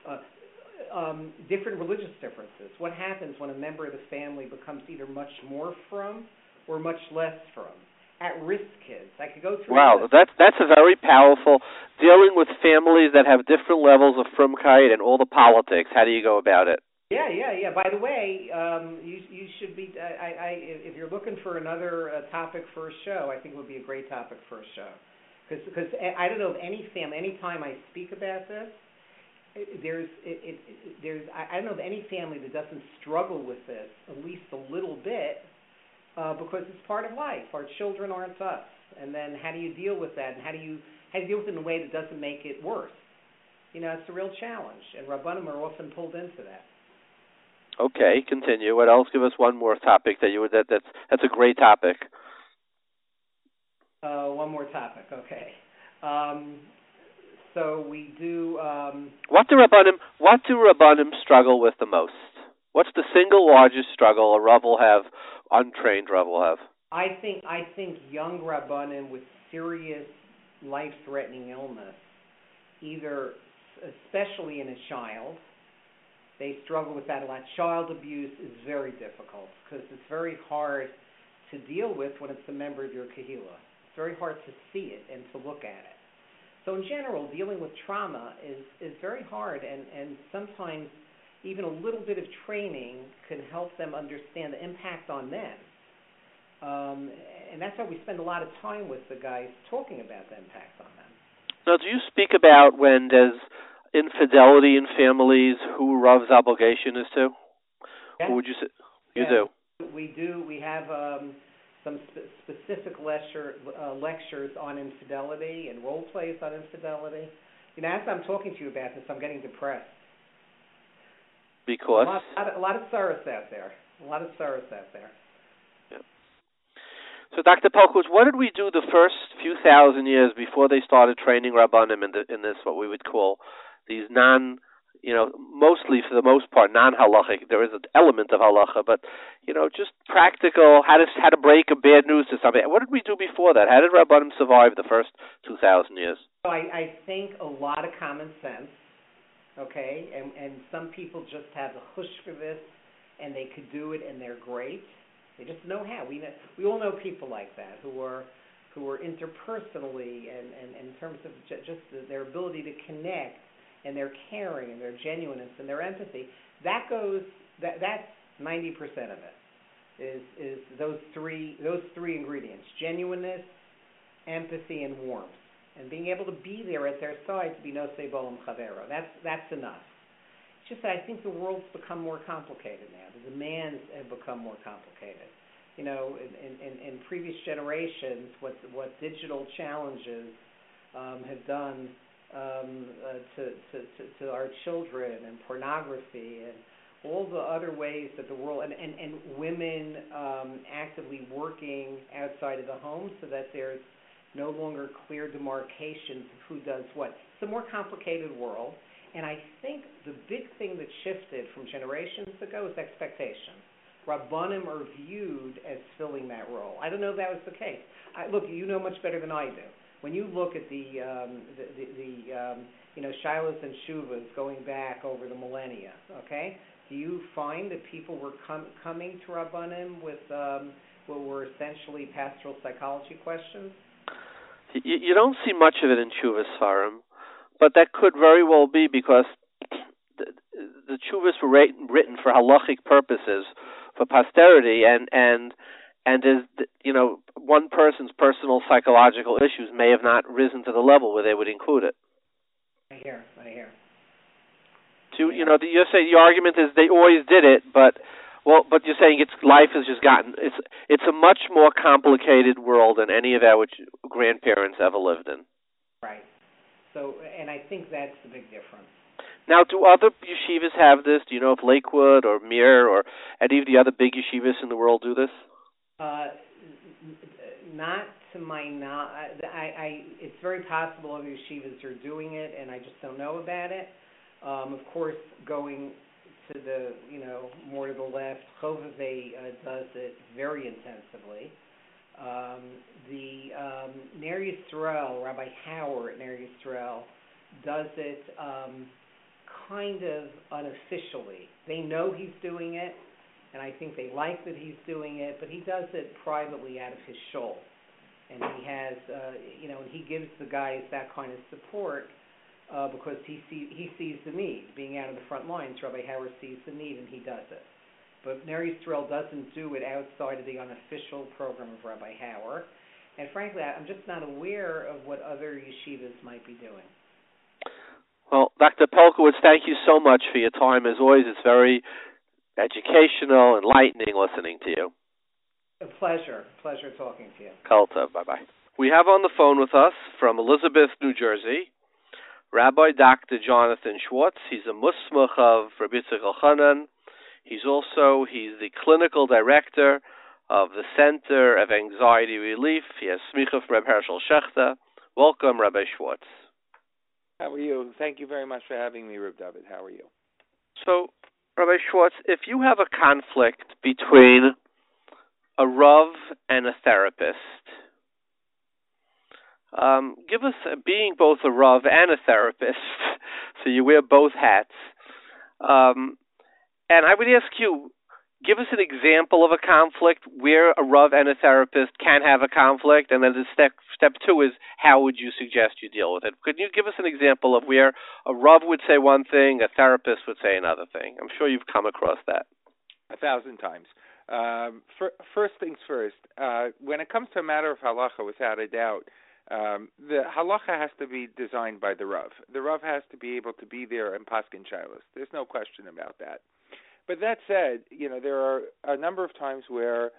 uh, um, different religious differences. What happens when a member of the family becomes either much more from or much less from? At-risk kids. I could go through. Wow, this. that's that's a very powerful, dealing with families that have different levels of frumkeit and all the politics. How do you go about it? Yeah, yeah, yeah. By the way, um, you you should be. I, I, if you're looking for another uh, topic for a show, I think it would be a great topic for a show. Because because I don't know of any family. Any time I speak about this, there's it, it, there's I don't know of any family that doesn't struggle with this at least a little bit, uh, because it's part of life. Our children aren't us, and then how do you deal with that? And how do you how do you deal with it in a way that doesn't make it worse? You know, it's a real challenge, and rabbanim are often pulled into that. Okay, continue. What else? Give us one more topic that you would. That that's that's a great topic. Uh, one more topic. Okay. Um, so we do. Um, what do rabbanim? What do rabbanim struggle with the most? What's the single largest struggle a rav will have? Untrained rav will have. I think. I think young rabbanim with serious life-threatening illness, either, especially in a child, they struggle with that a lot. Child abuse is very difficult because it's very hard to deal with when it's a member of your kahila. It's very hard to see it and to look at it. So in general, dealing with trauma is, is very hard, and, and sometimes even a little bit of training can help them understand the impact on them. Um, and that's why we spend a lot of time with the guys talking about the impact on them. Now, do you speak about when there's infidelity in families, who Rav's obligation is to? Yes. Who would you say? You yes. do? We do. We have um, some sp- specific lecture, uh, lectures on infidelity and role plays on infidelity. You know, as I'm talking to you about this, I'm getting depressed. Because? A lot, a lot of sorrows out there. A lot of sorrows out there. Yeah. So, Doctor Pelcovitz, what did we do the first few thousand years before they started training Rabbanim in, the, in this, what we would call these non, you know, mostly for the most part, non-halachic. There is an element of halacha, but, you know, just practical, how to, how to break a bad news to somebody. What did we do before that? How did Rabbanim survive the first two thousand years? So I, I think a lot of common sense. Okay, and and some people just have a hush for this, and they could do it, and they're great. They just know how. We know, we all know people like that who are who are interpersonally and, and, and in terms of ju- just the, their ability to connect and their caring and their genuineness and their empathy. That goes that that's ninety percent of it. Is is those three those three ingredients: genuineness, empathy, and warmth. And being able to be there at their side to be nosei bolam chavero. That's that's enough. It's just that I think the world's become more complicated now. The demands have become more complicated. You know, in, in, in previous generations, what what digital challenges um, have done um, uh, to, to, to, to our children, and pornography, and all the other ways that the world, and, and, and women um, actively working outside of the home so that there's no longer clear demarcations of who does what. It's a more complicated world, and I think the big thing that shifted from generations ago is expectation. Rabbanim are viewed as filling that role. I don't know if that was the case. I, look, you know much better than I do. When you look at the, um, the, the, the um, you know, shilas and shuvas going back over the millennia, okay, do you find that people were com- coming to Rabbanim with um, what were essentially pastoral psychology questions? You, you don't see much of it in Chuvas Sfarim, but that could very well be because the, the Chuvas were written for halachic purposes, for posterity, and and and is you know one person's personal psychological issues may have not risen to the level where they would include it. I hear, I hear. To you know, the, you're saying the argument is they always did it, but. Well, but you're saying it's life has just gotten it's it's a much more complicated world than any of our grandparents ever lived in. Right. So, and I think that's the big difference. Now, do other yeshivas have this? Do you know if Lakewood or Mir or any of the other big yeshivas in the world do this? Uh, not to my knowledge. I, I, it's very possible other yeshivas are doing it, and I just don't know about it. Um, of course, going to the, you know, more to the left, Chovevei uh, does it very intensively. Um, the um, Ner Yisrael, Rabbi Hauer at Ner Yisrael, does it um, kind of unofficially. They know he's doing it, and I think they like that he's doing it, but he does it privately out of his shul. And he has, uh, you know, he gives the guys that kind of support Uh, because he see, he sees the need. Being out of the front lines, Rabbi Hauer sees the need, and he does it. But Ner Yisrael doesn't do it outside of the unofficial program of Rabbi Hauer. And frankly, I'm just not aware of what other yeshivas might be doing. Well, Doctor Pelcovitz, thank you so much for your time. As always, it's very educational, enlightening listening to you. A pleasure. Pleasure talking to you. Kalta, bye-bye. We have on the phone with us from Elizabeth, New Jersey, Rabbi Doctor Jonathan Schwartz. He's a musmach of Rabbi Yitzchak Elchanan. He's also, he's the clinical director of the Center of Anxiety Relief. He has smicha from Reb Hershel Shechter. Welcome, Rabbi Schwartz. How are you? Thank you very much for having me, Reb David. How are you? So, Rabbi Schwartz, if you have a conflict between a Rav and a therapist, Um, give us, uh, being both a Rav and a therapist, so you wear both hats. Um, and I would ask you, give us an example of a conflict where a Rav and a therapist can have a conflict, and then the step step two is how would you suggest you deal with it? Could you give us an example of where a Rav would say one thing, a therapist would say another thing? I'm sure you've come across that. A thousand times. Um, for, first things first, uh, when it comes to a matter of halacha, without a doubt, um, the halacha has to be designed by the Rav. The Rav has to be able to be there and paskin shilos. There's no question about that. But that said, you know, there are a number of times where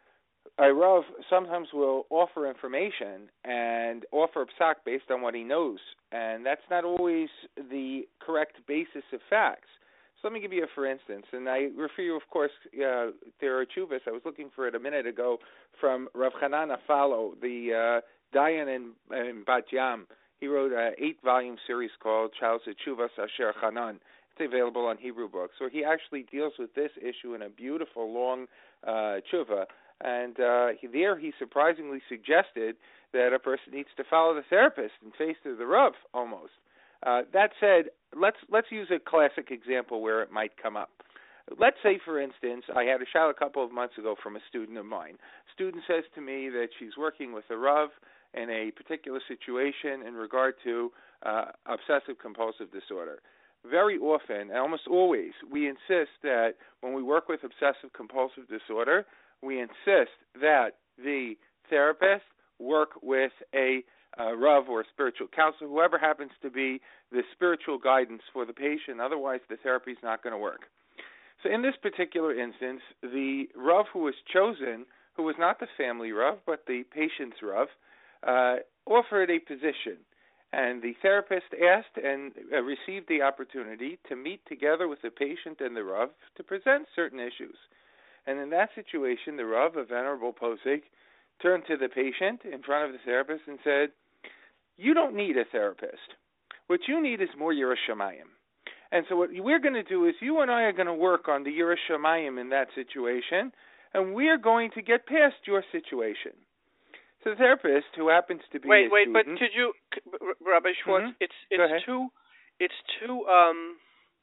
a Rav sometimes will offer information and offer a psak based on what he knows, and that's not always the correct basis of facts. So let me give you a for instance, and I refer you, of course, uh, there are chuvas. I was looking for it a minute ago from Rav Hanan Afalo, the uh, Dayan in, in Bat Yam. He wrote an eight-volume series called Chals Chuvas Asher Hanan. It's available on Hebrew Books, where he actually deals with this issue in a beautiful, long uh, tshuva. And uh, he, there he surprisingly suggested that a person needs to follow the therapist and face to the Rav, almost. Uh, that said, let's let's use a classic example where it might come up. Let's say, for instance, I had a shot a couple of months ago from a student of mine. Student says to me that she's working with a Rav in a particular situation in regard to uh, obsessive-compulsive disorder. Very often, and almost always, we insist that when we work with obsessive-compulsive disorder, we insist that the therapist work with a uh, Rav or a spiritual counselor, whoever happens to be the spiritual guidance for the patient. Otherwise, the therapy is not going to work. So in this particular instance, the Rav who was chosen, who was not the family Rav, but the patient's Rav, uh, offered a position. And the therapist asked and uh, received the opportunity to meet together with the patient and the Rav to present certain issues. And in that situation, the Rav, a venerable posek, turned to the patient in front of the therapist and said, "You don't need a therapist. What you need is more Yiras Shamayim. And so what we're going to do is you and I are going to work on the Yiras Shamayim in that situation, and we're going to get past your situation." So the therapist, who happens to be wait, a wait, student, but could you, Rabbi Schwartz? Mm-hmm. It's it's too it's too um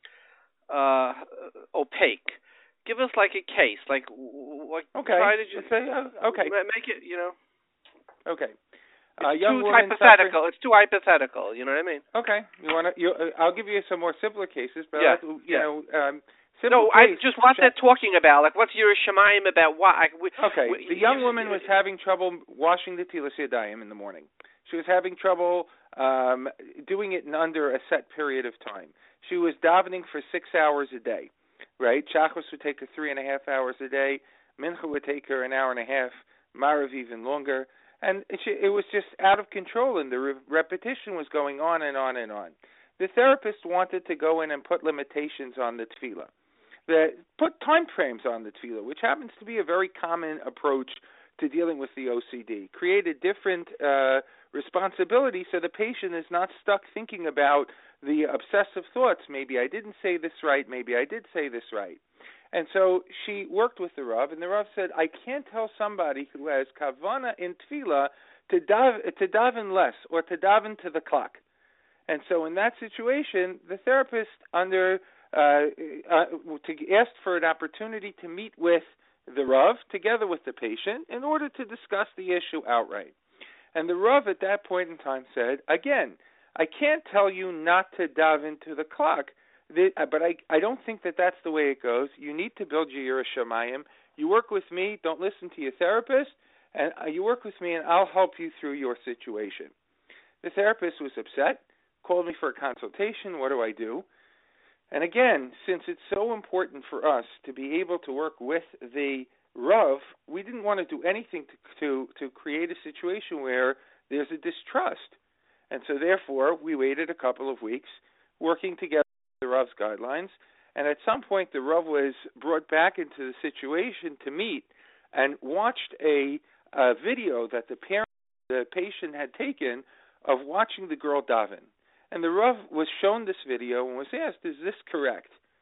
uh opaque. Give us like a case, like like okay. try to just say, uh, okay, make it, you know. Okay. It's uh, young too woman hypothetical. Suffering... It's too hypothetical. You know what I mean? Okay. You want to? You, uh, I'll give you some more simpler cases, but yeah, you yeah. know. Um, No, I just what they're talking about. Like, what's your Shemayim about? What? I, we, okay, we, the young you, woman was having trouble washing the Tilas Yadayim in the morning. She was having trouble um, doing it in under a set period of time. She was davening for six hours a day, right? Shachos would take her three and a half hours a day. Mincha would take her an hour and a half. Marav even longer. And she, it was just out of control, and the re- repetition was going on and on and on. The therapist wanted to go in and put limitations on the tefillah. That put time frames on the tefillah, which happens to be a very common approach to dealing with the O C D. Create a different uh, responsibility so the patient is not stuck thinking about the obsessive thoughts. Maybe I didn't say this right. Maybe I did say this right. And so she worked with the Rav, and the Rav said, I can't tell somebody who has kavana in tefillah to, dav- to daven less or to daven to the clock. And so in that situation, the therapist under Uh, uh, to ask for an opportunity to meet with the Rav together with the patient in order to discuss the issue outright. And the Rav at that point in time said, again, I can't tell you not to dive into the clock, but I, I don't think that that's the way it goes. You need to build your Yiras Shamayim. You work with me, don't listen to your therapist, and you work with me and I'll help you through your situation. The therapist was upset, called me for a consultation. What do I do? And again, since it's so important for us to be able to work with the Rav, we didn't want to do anything to, to, to create a situation where there's a distrust. And so therefore, we waited a couple of weeks working together with the Rav's guidelines. And at some point, the Rav was brought back into the situation to meet and watched a, a video that the parent, the patient had taken of watching the girl daven. And the Rav was shown this video and was asked, is this correct?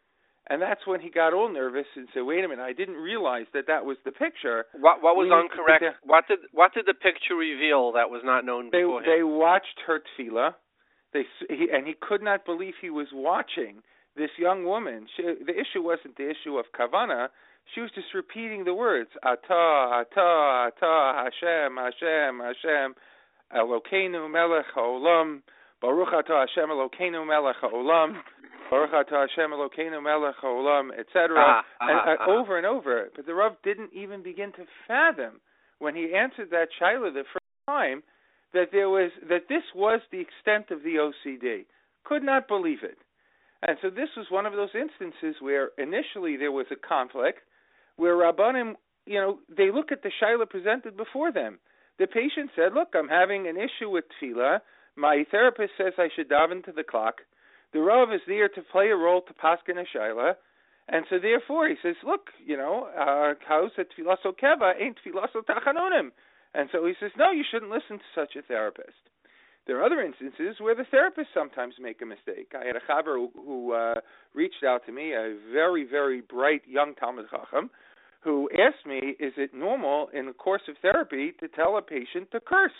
And that's when he got all nervous and said, "Wait a minute! I didn't realize that that was the picture." What what was We need to incorrect? sit What did what did the picture reveal that was not known They beforehand? they watched her tefillah. They he, and he could not believe he was watching this young woman. She, the issue wasn't the issue of kavana. She was just repeating the words, Atah, Atah, Atah, Hashem, Hashem, Hashem, Elokeinu melech haolam, Baruch atah Hashem Elokeinu melech haolam, Baruch atah Hashem Elokeinu melech haolam, et cetera, Ah, ah, and uh, ah. over and over. But the Rav didn't even begin to fathom when he answered that shaila the first time that there was that this was the extent of the O C D. Could not believe it. And so this was one of those instances where initially there was a conflict, where Rabbanim, you know, they look at the shaila presented before them. The patient said, look, I'm having an issue with tefillah. My therapist says I should daven to the clock. The Rav is there to play a role to paskin a shaila. And so therefore he says, look, you know, kaus et tfilaso keva ain't tfilaso tachanonim. And so he says, no, you shouldn't listen to such a therapist. There are other instances where the therapists sometimes make a mistake. I had a chaver who, who uh, reached out to me, a very, very bright young Talmid Chacham, who asked me, is it normal in the course of therapy to tell a patient to curse?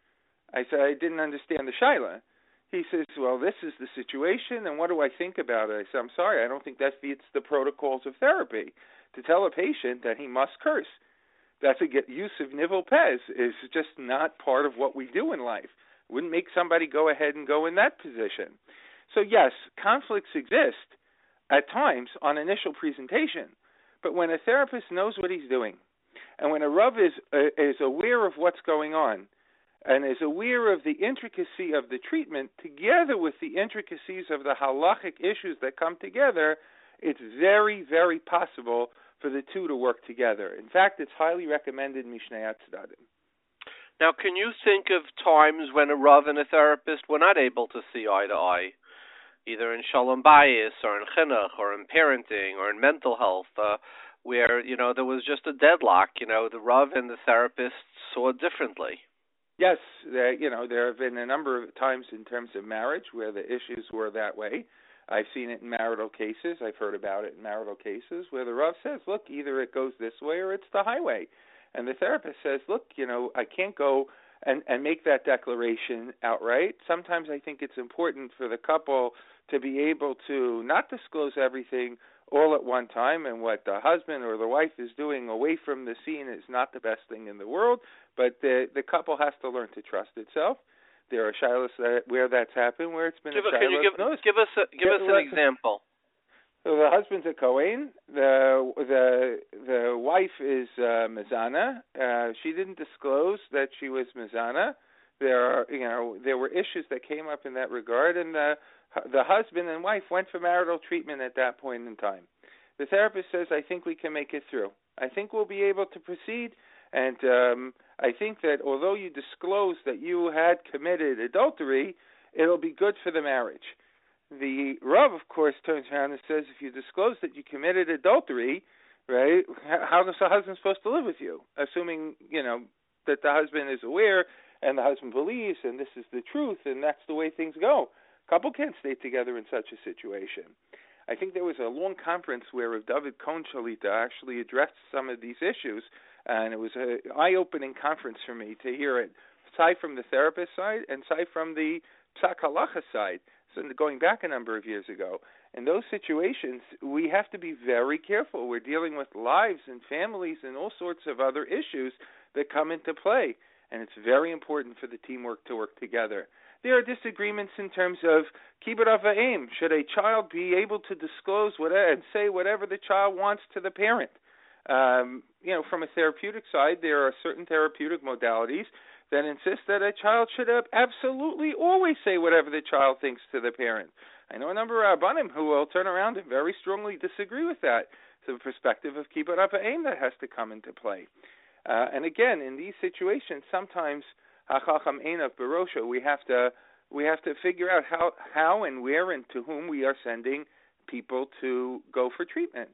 I said, I didn't understand the shaila. He says, well, this is the situation, and what do I think about it? I said, I'm sorry, I don't think that fits the protocols of therapy. To tell a patient that he must curse, that's a get use of nivel pez is just not part of what we do in life. Wouldn't make somebody go ahead and go in that position. So yes, conflicts exist at times on initial presentation, but when a therapist knows what he's doing, and when a Rav is uh, is aware of what's going on, and is aware of the intricacy of the treatment, together with the intricacies of the halachic issues that come together, it's very, very possible for the two to work together. In fact, it's highly recommended mishnei tzadadim. Now, can you think of times when a Rav and a therapist were not able to see eye to eye, either in shalom bayis or in chinuch or in parenting or in mental health, uh, where, you know, there was just a deadlock, you know, the Rav and the therapist saw differently? Yes, there, you know, there have been a number of times in terms of marriage where the issues were that way. I've seen it in marital cases. I've heard about it in marital cases where the Rav says, look, either it goes this way or it's the highway. And the therapist says, look, you know, I can't go and, and make that declaration outright. Sometimes I think it's important for the couple to be able to not disclose everything all at one time, and what the husband or the wife is doing away from the scene is not the best thing in the world, but the the couple has to learn to trust itself. There are shilas that, where that's happened, where it's been give a Can you give, give us a, give us an example? So the husband's a Kohen. The the the wife is uh, Mizana. Uh, she didn't disclose that she was Mizana. There are you know there were issues that came up in that regard, and the the husband and wife went for marital treatment at that point in time. The therapist says, I think we can make it through. I think we'll be able to proceed, and um, I think that although you disclose that you had committed adultery, it'll be good for the marriage. The Rav, of course, turns around and says, if you disclose that you committed adultery, right, how is the husband supposed to live with you? Assuming, you know, that the husband is aware and the husband believes and this is the truth and that's the way things go. Couple can't stay together in such a situation. I think there was a long conference where Rav David Cohen Shalita actually addressed some of these issues, and it was an eye-opening conference for me to hear it, aside from the therapist side and aside from the psak halacha side. So going back a number of years ago, in those situations, we have to be very careful. We're dealing with lives and families and all sorts of other issues that come into play, and it's very important for the teamwork to work together. There are disagreements in terms of kibbud av va'em. Should a child be able to disclose whatever and say whatever the child wants to the parent? Um, you know, from a therapeutic side, there are certain therapeutic modalities that insist that a child should absolutely always say whatever the child thinks to the parent. I know a number of rabbanim who will turn around and very strongly disagree with that. So the perspective of kibbud av va'em that has to come into play. Uh, and again, in these situations, sometimes hachacham einav barosha, we have to we have to figure out how how and where and to whom we are sending people to go for treatment.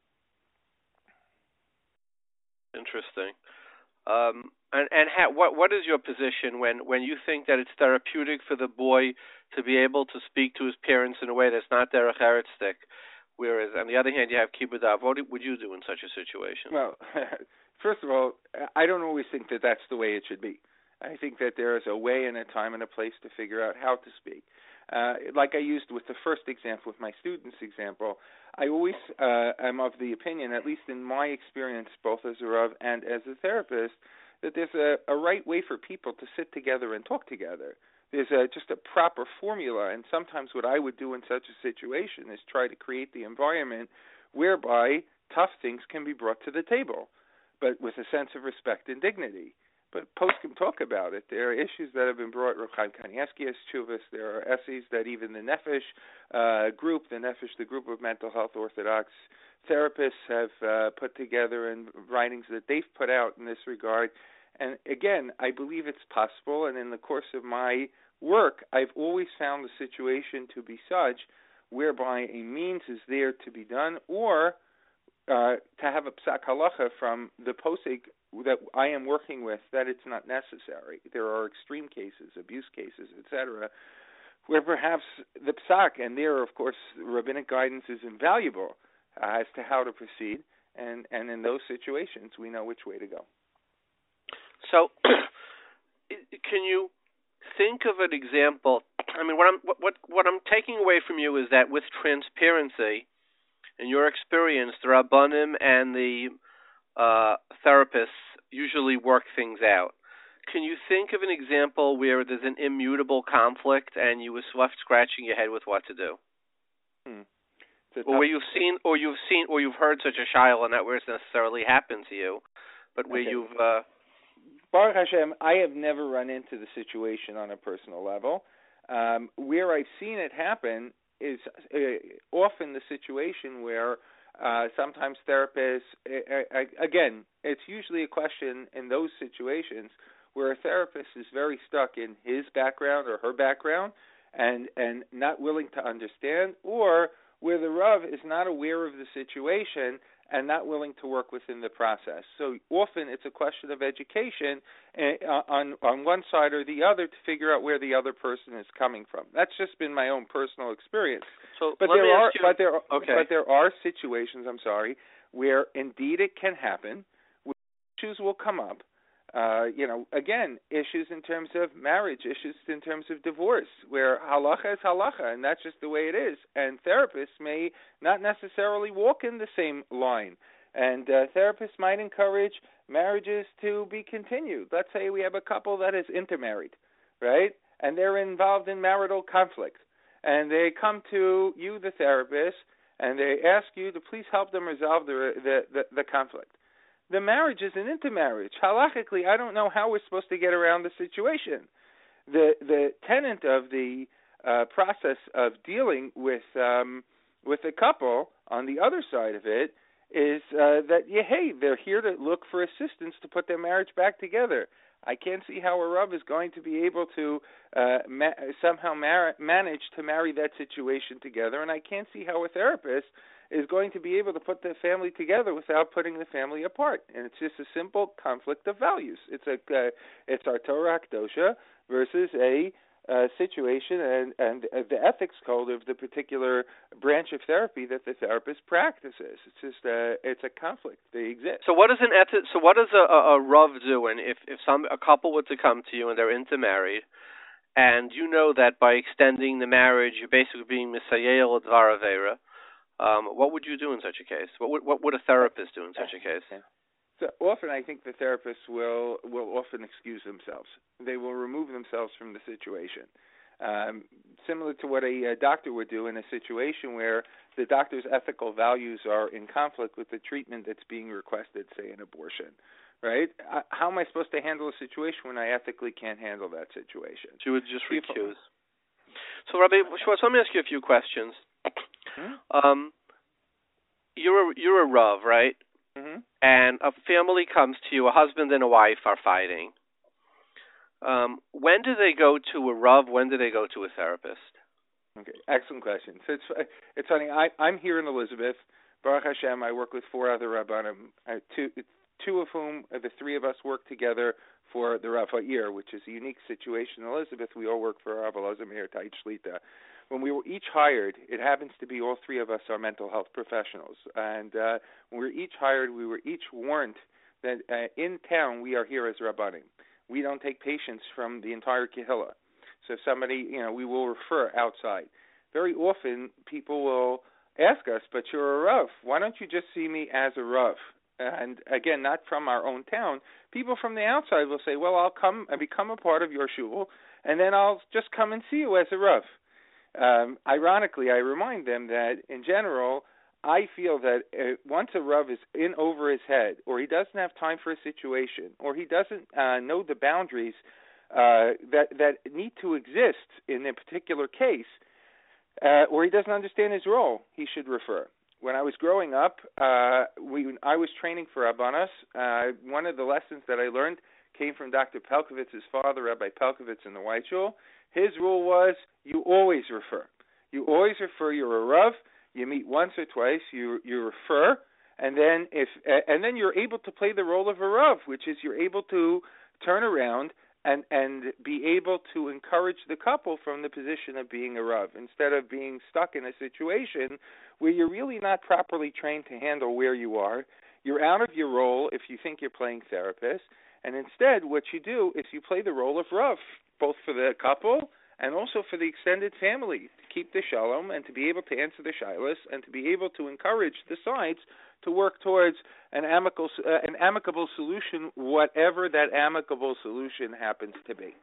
Interesting. Um, and and ha- what what is your position when, when you think that it's therapeutic for the boy to be able to speak to his parents in a way that's not derech eretz stick? Whereas, on the other hand, you have kibbud av. What would you do in such a situation? Well, first of all, I don't always think that that's the way it should be. I think that there is a way and a time and a place to figure out how to speak. Uh, like I used with the first example, with my students' example, I always uh, am of the opinion, at least in my experience, both as a Rav and as a therapist, that there's a, a right way for people to sit together and talk together. There's a, just a proper formula, and sometimes what I would do in such a situation is try to create the environment whereby tough things can be brought to the table, but with a sense of respect and dignity. But poskim talk about it. There are issues that have been brought. Rav Chaim Kanievsky has tshuvas. There are essays that even the Nefesh uh, group, the Nefesh, the group of mental health Orthodox therapists, have uh, put together, and writings that they've put out in this regard. And again, I believe it's possible. And in the course of my work, I've always found the situation to be such whereby a means is there to be done, or uh, to have a psak halacha from the posek that I am working with that it's not necessary. There are extreme cases, abuse cases, et cetera, where perhaps the psak, and there, of course, rabbinic guidance is invaluable uh, as to how to proceed, and, and in those situations, we know which way to go. So, can you think of an example? I mean, what I'm what, what what I'm taking away from you is that with transparency, in your experience, the rabbanim and the uh, therapists usually work things out. Can you think of an example where there's an immutable conflict and you was left scratching your head with what to do, hmm. or where you've seen, or you've seen, or you've heard such a shayla, not where it's necessarily happened to you, but where okay. you've. Uh, Baruch Hashem, I have never run into the situation on a personal level. Um, where I've seen it happen is uh, often the situation where uh, sometimes therapists, uh, uh, again, it's usually a question in those situations where a therapist is very stuck in his background or her background and, and not willing to understand, or where the Rav is not aware of the situation and not willing to work within the process. So often it's a question of education uh, on on one side or the other to figure out where the other person is coming from. That's just been my own personal experience. So but let there me are ask you, but there are, okay. but there are situations, I'm sorry, where indeed it can happen. Where issues will come up. Uh, you know, again, issues in terms of marriage, issues in terms of divorce, where halacha is halacha, and that's just the way it is. And therapists may not necessarily walk in the same line. And uh, therapists might encourage marriages to be continued. Let's say we have a couple that is intermarried, right? And they're involved in marital conflict. And they come to you, the therapist, and they ask you to please help them resolve the the, the, the conflict. The marriage is an intermarriage. Halachically, I don't know how we're supposed to get around the situation. The the tenet of the uh, process of dealing with um, with a couple on the other side of it is uh, that, yeah, hey, they're here to look for assistance to put their marriage back together. I can't see how a Rav is going to be able to uh, ma- somehow mar- manage to marry that situation together, and I can't see how a therapist is going to be able to put the family together without putting the family apart. And it's just a simple conflict of values. It's a uh, it's our Torah Akdosha versus a uh, situation and, and uh, the ethics code of the particular branch of therapy that the therapist practices. It's just a, it's a conflict. They exist. So what does an eth- So what does a, a, a Rav do? And if, if some a couple were to come to you and they're intermarried, and you know that by extending the marriage, you're basically being Misayel Dvar Avera, Um, what would you do in such a case? What would, what would a therapist do in such a case? So often I think the therapists will, will often excuse themselves. They will remove themselves from the situation. Um, similar to what a, a doctor would do in a situation where the doctor's ethical values are in conflict with the treatment that's being requested, say an abortion, right? Uh, how am I supposed to handle a situation when I ethically can't handle that situation? She would just recuse. So, Rabbi Schwartz, let me ask you a few questions. Hmm? Um, you're a, you're a Rav, right? Mm-hmm. And a family comes to you, a husband and a wife are fighting. Um, when do they go to a Rav? When do they go to a therapist? Okay, excellent question. So it's it's funny. I I'm here in Elizabeth. Baruch Hashem, I work with four other rabbanim, uh, two two of whom uh, the three of us work together for the Rav Ha'ir, which is a unique situation. Elizabeth, we all work for Rav Elazar Meir Tait Shlita. When we were each hired, it happens to be all three of us are mental health professionals. And uh, when we were each hired, we were each warned that uh, in town we are here as Rabbanim. We don't take patients from the entire Kehillah. So if somebody, you know, we will refer outside. Very often people will ask us, but you're a Rav. Why don't you just see me as a Rav? And again, not from our own town. People from the outside will say, well, I'll come and become a part of your shul, and then I'll just come and see you as a Rav. Um, ironically, I remind them that in general, I feel that uh, once a Rav is in over his head, or he doesn't have time for a situation, or he doesn't uh, know the boundaries uh, that that need to exist in a particular case, uh, or he doesn't understand his role, he should refer. When I was growing up, uh, we, I was training for Rabbanos. Uh, one of the lessons that I learned came from Doctor Pelkovitz's father, Rabbi Pelkovitz, in the White Shul. His rule was you always refer. You always refer. You're a Rav. You meet once or twice. You you refer, and then if and then you're able to play the role of a Rav, which is you're able to turn around and and be able to encourage the couple from the position of being a Rav, instead of being stuck in a situation where you're really not properly trained to handle where you are. You're out of your role if you think you're playing therapist, and instead what you do is you play the role of Rav, both for the couple and also for the extended family, to keep the shalom and to be able to answer the shilas and to be able to encourage the sides to work towards an amicable, uh, an amicable solution, whatever that amicable solution happens to be.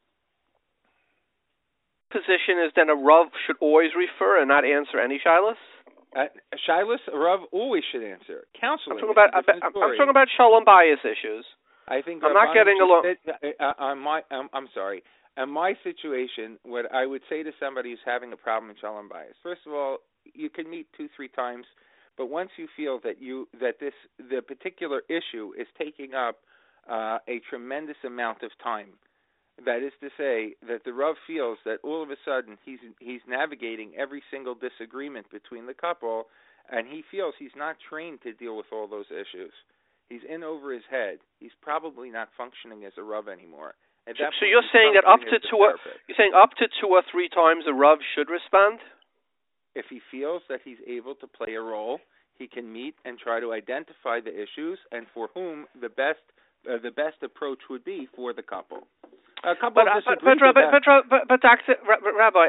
Position is then a Rav should always refer and not answer any shilas? Uh, shilas, a Rav always should answer. Counseling. I'm talking about, I'm, I'm talking about shalom bias issues. I think I'm not getting along. Said, uh, on my, um, I'm sorry. In my situation, what I would say to somebody who's having a problem in shalom bias, first of all, you can meet two, three times, but once you feel that you that this the particular issue is taking up uh, a tremendous amount of time, that is to say that the Rav feels that all of a sudden he's he's navigating every single disagreement between the couple, and he feels he's not trained to deal with all those issues. He's in over his head. He's probably not functioning as a Rav anymore. So, so you're saying that up to two, or, you're saying up to two or three times a Rav should respond? If he feels that he's able to play a role, he can meet and try to identify the issues and for whom the best uh, the best approach would be for the couple. A couple but, uh, but, but, Rabbi, but, but, but, Doctor Rabbi,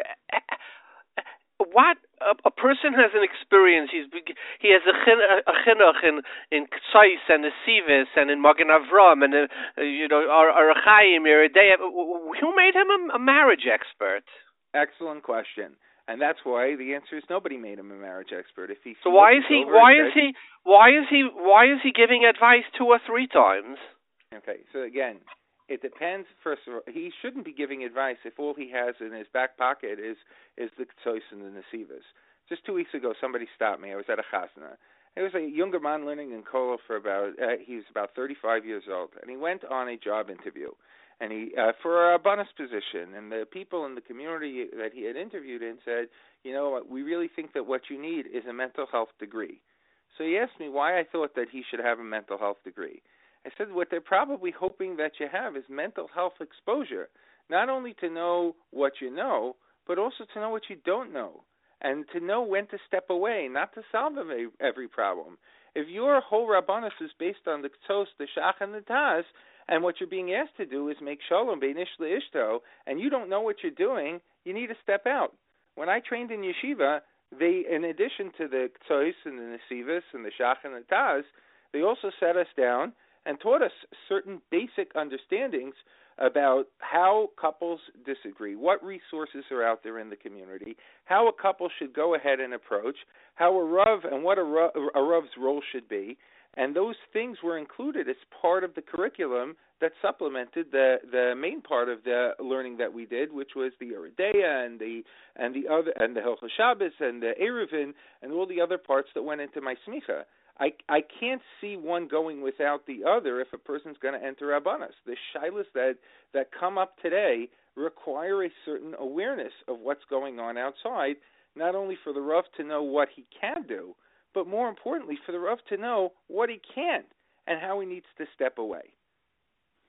what a, a person has an experience. He's he has a chinuch in in Ksais and the Sivis and in Magen Avram and uh, you know or Chaim or who made him a, a marriage expert? Excellent question, and that's why the answer is nobody made him a marriage expert. If he so why is he why is he why is he why is he giving advice two or three times? Okay, so again, it depends. First of all, he shouldn't be giving advice if all he has in his back pocket is is the Ktsos and the Nesivas. Just two weeks ago, somebody stopped me. I was at a chasna. It was a younger man learning in Kollel for about, uh, he was about thirty-five years old, and he went on a job interview, and he uh, for a bonus position, and the people in the community that he had interviewed in said, you know, we really think that what you need is a mental health degree. So he asked me why I thought that he should have a mental health degree. I said what they're probably hoping that you have is mental health exposure, not only to know what you know, but also to know what you don't know, and to know when to step away, not to solve every, every problem. If your whole Rabbanus is based on the Ktsos, the Shach, and the Taz, and what you're being asked to do is make Shalom Beinish Leishto, and you don't know what you're doing, you need to step out. When I trained in yeshiva, they, in addition to the Ktsos and the Nesivas and the Shach and the Taz, they also sat us down and taught us certain basic understandings about how couples disagree, what resources are out there in the community, how a couple should go ahead and approach, how a Rav and what a, Rav, a Rav's role should be. And those things were included as part of the curriculum that supplemented the, the main part of the learning that we did, which was the Eredeya and the and the other and the Hilchos Shabbos and the Eruvin and all the other parts that went into my smicha. I, I can't see one going without the other if a person's going to enter Rabbanos. The shilas that, that come up today require a certain awareness of what's going on outside, not only for the Rav to know what he can do, but more importantly for the Rav to know what he can't and how he needs to step away.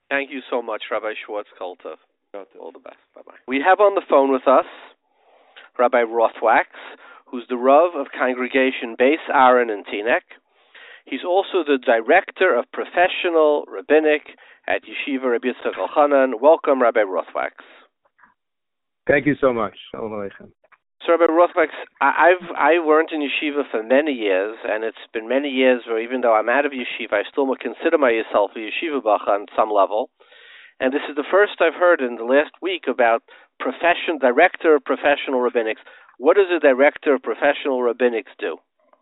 Thank you so much, Rabbi Schwartz-Kolter. All the best. Bye-bye. We have on the phone with us Rabbi Rothwachs, who's the Rav of Congregation Beis Aaron in Teaneck. He's also the Director of Professional Rabbinic at Yeshiva Rabbi Yitzchak Elchanan. Welcome, Rabbi Rothwachs. Thank you so much. Shalom Aleichem. So, Rabbi Rothwachs, I've I learned in yeshiva for many years, and it's been many years where even though I'm out of yeshiva, I still consider myself a yeshiva bacha on some level. And this is the first I've heard in the last week about profession director of professional rabbinics. What does a director of professional rabbinics do?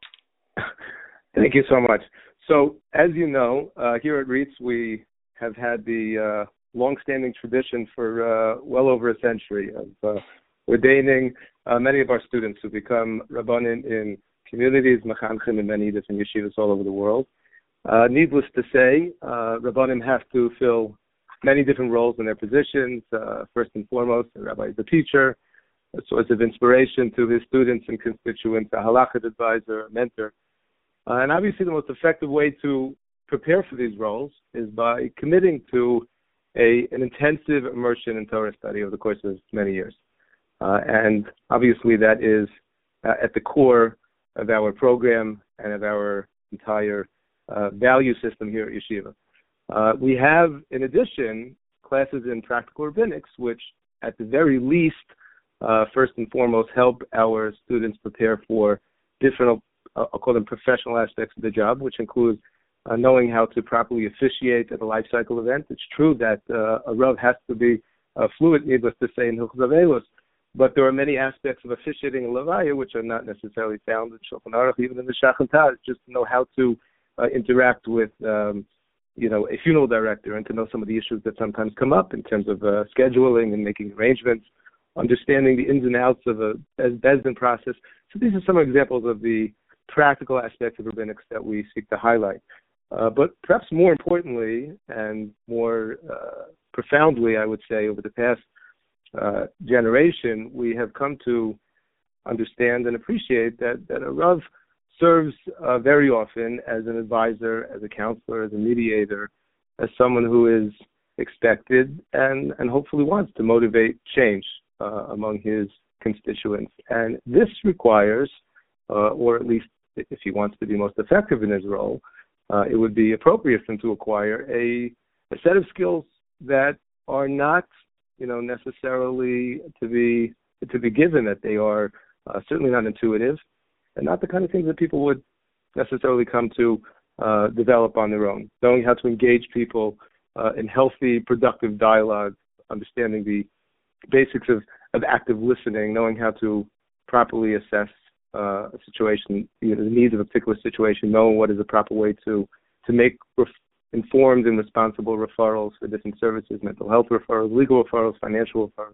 Thank you so much. So, as you know, uh, here at RIETS, we have had the uh, long-standing tradition for uh, well over a century of uh, ordaining uh, many of our students who become Rabbanim in communities, Mechanchim, in many different yeshivas all over the world. Uh, needless to say, uh, Rabbanim have to fill many different roles in their positions. Uh, first and foremost, the rabbi is a teacher, a source of inspiration to his students and constituents, a halakhic advisor, a mentor. Uh, and obviously the most effective way to prepare for these roles is by committing to a, an intensive immersion in Torah study over the course of many years. Uh, and obviously that is uh, at the core of our program and of our entire uh, value system here at Yeshiva. Uh, we have, in addition, classes in practical rabbinics, which at the very least, uh, first and foremost, help our students prepare for different, uh, I'll call them professional aspects of the job, which includes uh, knowing how to properly officiate at a life cycle event. It's true that uh, a Rav has to be uh, fluent, needless to say, in Hilchos Avelos, but there are many aspects of officiating in Levaya which are not necessarily found in Shulchan Aruch, even in the Shach and Taz, just to know how to uh, interact with um, you know, a funeral director and to know some of the issues that sometimes come up in terms of uh, scheduling and making arrangements, understanding the ins and outs of a Bezdin process. So these are some examples of the practical aspects of rabbinics that we seek to highlight. Uh, but perhaps more importantly and more uh, profoundly, I would say, over the past uh, generation, we have come to understand and appreciate that, that a Rav serves uh, very often as an advisor, as a counselor, as a mediator, as someone who is expected and, and hopefully wants to motivate change uh, among his constituents. And this requires, uh, or at least if he wants to be most effective in his role, uh, it would be appropriate for him to acquire a, a set of skills that are not, you know, necessarily to be to be given, that they are uh, certainly not intuitive, and not the kind of things that people would necessarily come to uh, develop on their own. Knowing how to engage people uh, in healthy, productive dialogue, understanding the basics of, of active listening, knowing how to properly assess uh, a situation, you know, the needs of a particular situation, knowing what is the proper way to, to make ref- informed and responsible referrals for different services, mental health referrals, legal referrals, financial referrals.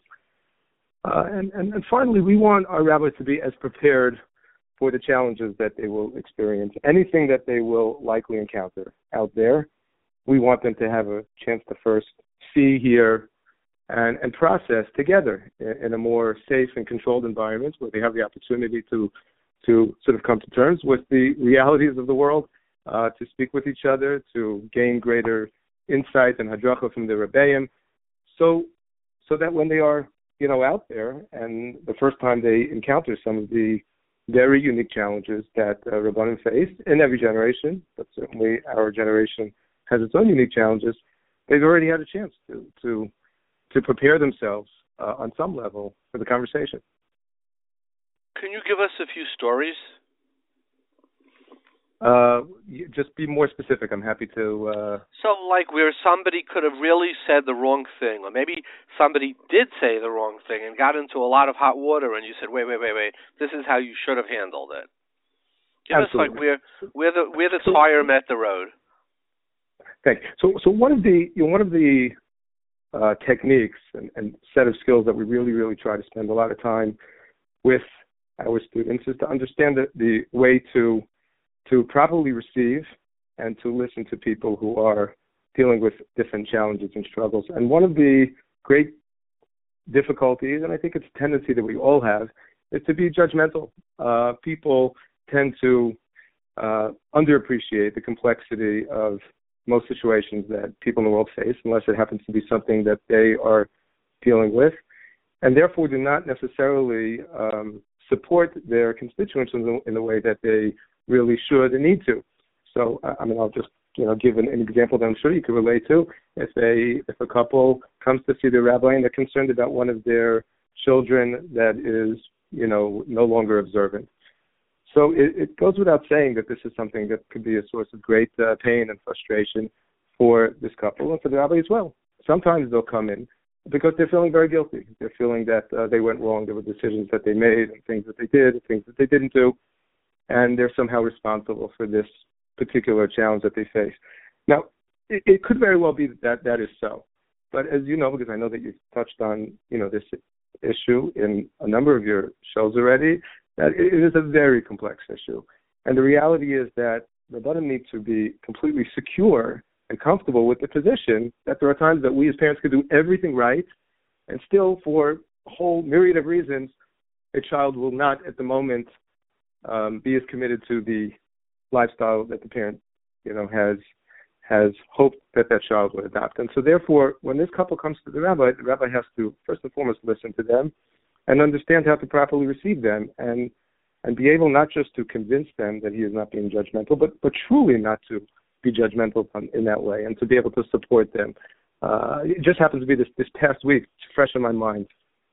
Uh, and, and, and finally, we want our rabbis to be as prepared for the challenges that they will experience, anything that they will likely encounter out there. We want them to have a chance to first see, hear, and, and process together in, in a more safe and controlled environment where they have the opportunity to to sort of come to terms with the realities of the world, uh, to speak with each other, to gain greater insight and hadracha from the Rebbeim, so so that when they are, you know, out there and the first time they encounter some of the very unique challenges that uh, Rabbanim face in every generation, but certainly our generation has its own unique challenges, they've already had a chance to to, to prepare themselves uh, on some level for the conversation. Can you give us a few stories? Uh, just be more specific. I'm happy to... Uh... So, like where somebody could have really said the wrong thing, or maybe somebody did say the wrong thing and got into a lot of hot water, and you said, wait, wait, wait, wait, this is how you should have handled it. Give Absolutely. us, like, where, where the where the tire met the road. Thank you. So, so one of the, you know, one of the uh, techniques and, and set of skills that we really, really try to spend a lot of time with our students is to understand the, the way to to properly receive and to listen to people who are dealing with different challenges and struggles. And one of the great difficulties, and I think it's a tendency that we all have, is to be judgmental. Uh, people tend to uh, underappreciate the complexity of most situations that people in the world face, unless it happens to be something that they are dealing with, and therefore do not necessarily um, support their constituents in the, in the way that they really should and need to. So, I mean, I'll just you know give an, an example that I'm sure you can relate to. If a if a couple comes to see their rabbi and they're concerned about one of their children that is you know no longer observant. So it, it goes without saying that this is something that could be a source of great uh, pain and frustration for this couple and for the rabbi as well. Sometimes they'll come in because they're feeling very guilty. They're feeling that uh, they went wrong. There were decisions that they made and things that they did and things that they didn't do, and they're somehow responsible for this particular challenge that they face. Now, it, it could very well be that that is so. But as you know, because I know that you've touched on, you know, this issue in a number of your shows already, that it is a very complex issue. And the reality is that the Rabbanim need to be completely secure and comfortable with the position that there are times that we as parents could do everything right, and still, for a whole myriad of reasons, a child will not at the moment um, be as committed to the lifestyle that the parent, you know, has has hoped that that child would adopt. And so therefore, when this couple comes to the rabbi, the rabbi has to first and foremost listen to them and understand how to properly receive them, and and be able not just to convince them that he is not being judgmental, but but truly not to be judgmental in that way, and to be able to support them. Uh, it just happens to be this, this past week, it's fresh in my mind,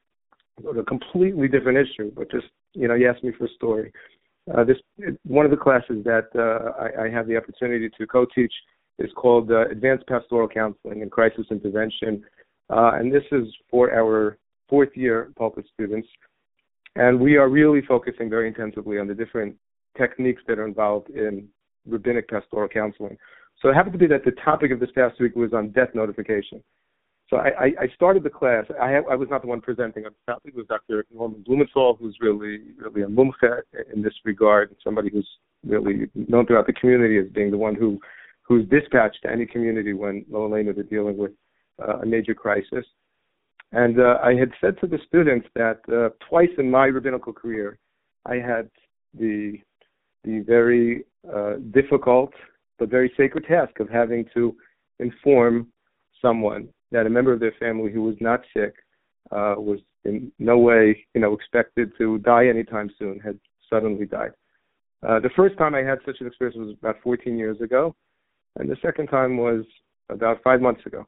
a completely different issue, but just, you know, you asked me for a story. Uh, this one of the classes that uh, I, I have the opportunity to co-teach is called uh, Advanced Pastoral Counseling and Crisis Intervention, uh, and this is for our fourth year pulpit students, and we are really focusing very intensively on the different techniques that are involved in rabbinic pastoral counseling. So it happened to be that the topic of this past week was on death notification. So I, I, I started the class. I, have, I was not the one presenting on the topic. It was Doctor Norman Blumenthal, who's really, really a mumche in this regard, somebody who's really known throughout the community as being the one who who's dispatched to any community when Lo Aleinu they're dealing with uh, a major crisis. And uh, I had said to the students that uh, twice in my rabbinical career, I had the the very uh, difficult but very sacred task of having to inform someone that a member of their family who was not sick uh, was in no way, you know, expected to die anytime soon, had suddenly died. Uh, the first time I had such an experience was about fourteen years ago, and the second time was about five months ago.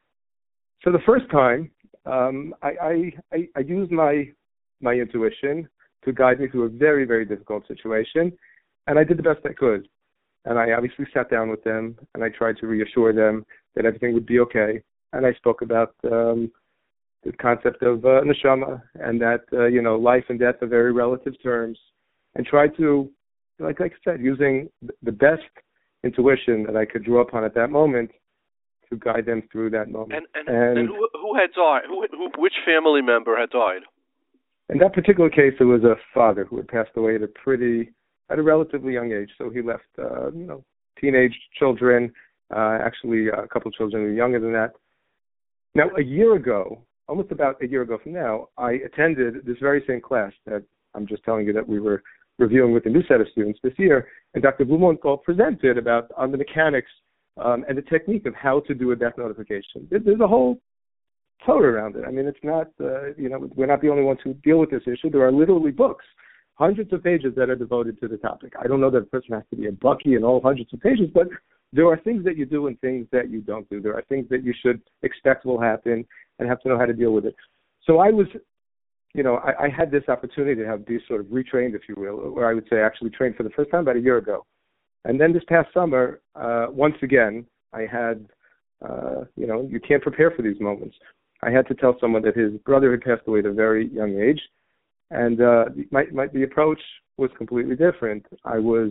So the first time, um, I, I, I, I used my my intuition to guide me through a very, very difficult situation, and I did the best I could. And I obviously sat down with them, and I tried to reassure them that everything would be okay. And I spoke about um, the concept of uh, neshama, and that, uh, you know, life and death are very relative terms, and tried to, like, like I said, using the best intuition that I could draw upon at that moment to guide them through that moment. And, and, and, and who, who had died? Who, who, which family member had died? In that particular case, it was a father who had passed away at a pretty, at a relatively young age. So he left, uh, you know, teenage children, uh, actually a couple of children who were younger than that. Now, a year ago, almost about a year ago from now, I attended this very same class that I'm just telling you that we were reviewing with a new set of students this year, and Doctor Blumenthal presented about on the mechanics um, and the technique of how to do a death notification. There's a whole toad around it. I mean, it's not, uh, you know, we're not the only ones who deal with this issue. There are literally books, hundreds of pages that are devoted to the topic. I don't know that a person has to be a Bucky in all hundreds of pages, but there are things that you do and things that you don't do. There are things that you should expect will happen and have to know how to deal with it. So I was, you know, I, I had this opportunity to have these sort of retrained, if you will, or I would say actually trained for the first time about a year ago. And then this past summer, uh, once again, I had, uh, you know, you can't prepare for these moments. I had to tell someone that his brother had passed away at a very young age, and uh, my, my, the approach was completely different. I was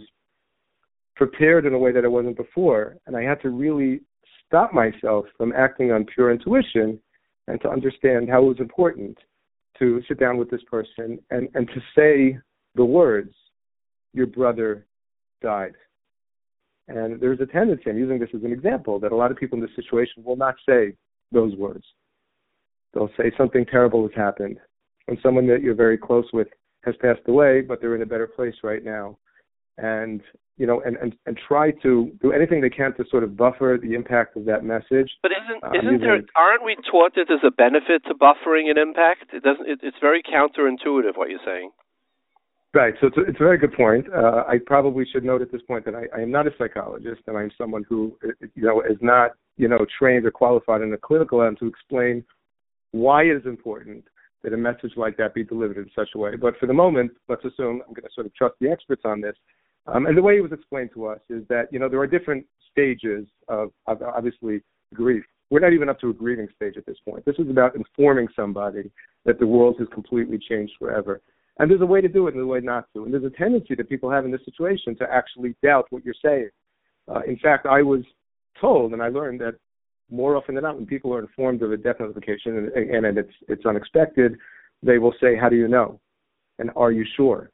prepared in a way that I wasn't before, and I had to really stop myself from acting on pure intuition and to understand how it was important to sit down with this person and, and to say the words, your brother died. And there's a tendency, I'm using this as an example, that a lot of people in this situation will not say those words. They'll say something terrible has happened. When someone that you're very close with has passed away, but they're in a better place right now. And you know, and, and, and try to do anything they can to sort of buffer the impact of that message. But isn't um, isn't there? Aren't we taught that there's a benefit to buffering an impact? It doesn't. It, it's very counterintuitive what you're saying. Right. So it's a, it's a very good point. Uh, I probably should note at this point that I, I am not a psychologist, and I'm someone who, you know, is not, you know, trained or qualified in a clinical end to explain why it is important that a message like that be delivered in such a way. But for the moment, let's assume I'm going to sort of trust the experts on this. Um, and the way it was explained to us is that, you know, there are different stages of, of obviously grief. We're not even up to a grieving stage at this point. This is about informing somebody that the world has completely changed forever. And there's a way to do it and there's a way not to. And there's a tendency that people have in this situation to actually doubt what you're saying. Uh, in fact, I was told, and I learned that more often than not, when people are informed of a death notification and, and, and it's it's unexpected, they will say, "How do you know?" and "Are you sure?"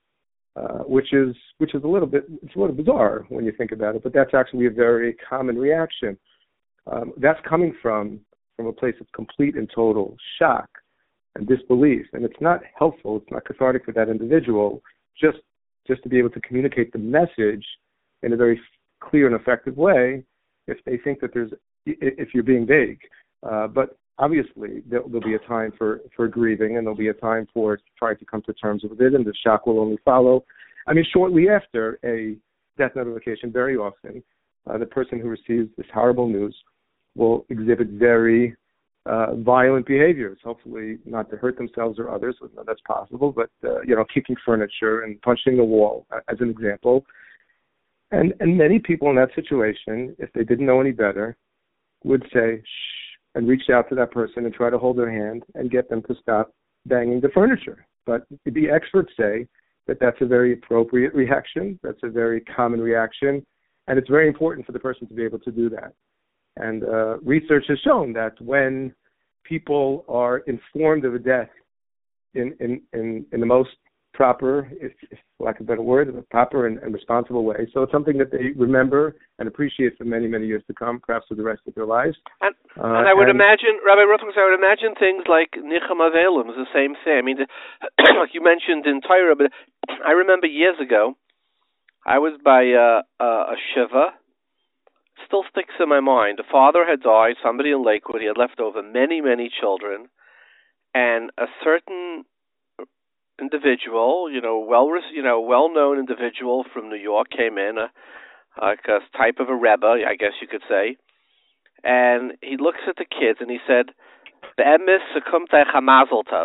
Uh, which is which is a little bit it's a little bizarre when you think about it, but that's actually a very common reaction. Um, that's coming from from a place of complete and total shock and disbelief, and it's not helpful. It's not cathartic for that individual just just to be able to communicate the message in a very clear and effective way if they think that there's if you're being vague. Uh, but obviously, there, there'll be a time for, for grieving, and there'll be a time for trying to come to terms with it, and the shock will only follow. I mean, shortly after a death notification, very often, uh, the person who receives this horrible news will exhibit very uh, violent behaviors, hopefully not to hurt themselves or others. No, that's possible, but, uh, you know, kicking furniture and punching the wall, uh, as an example. And, and many people in that situation, if they didn't know any better, would say, shh, and reach out to that person and try to hold their hand and get them to stop banging the furniture. But the experts say that that's a very appropriate reaction. That's a very common reaction. And it's very important for the person to be able to do that. And uh, research has shown that when people are informed of a death in, in, in, in the most proper, if, if lack of a better word, in a proper and, and responsible way. So it's something that they remember and appreciate for many, many years to come, perhaps for the rest of their lives. And, uh, and I would and, imagine, Rabbi Rothfuss, I would imagine things like Nicham Avelim is the same thing. I mean, like you mentioned in Torah, but I remember years ago, I was by uh, uh, a shiva. Still sticks in my mind. A father had died, somebody in Lakewood. He had left over many, many children. And a certain individual, you know, well, you know, well-known individual from New York came in, a, like a type of a Rebbe, I guess you could say, and he looks at the kids and he said, "Be'emes sekumtech hamazel tov."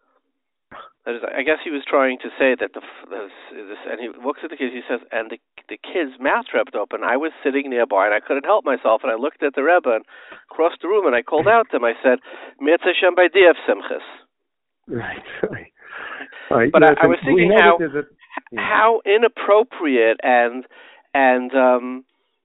I guess he was trying to say that the this, this, and he looks at the kids. He says, and the the kids' mouth dropped open. I was sitting nearby and I couldn't help myself, and I looked at the Rebbe and across the room, and I called out to him. I said, "Mirz Hashem by diav simchas." Right, right. Right. But yes, I, I was thinking how a, yeah. how inappropriate and and um,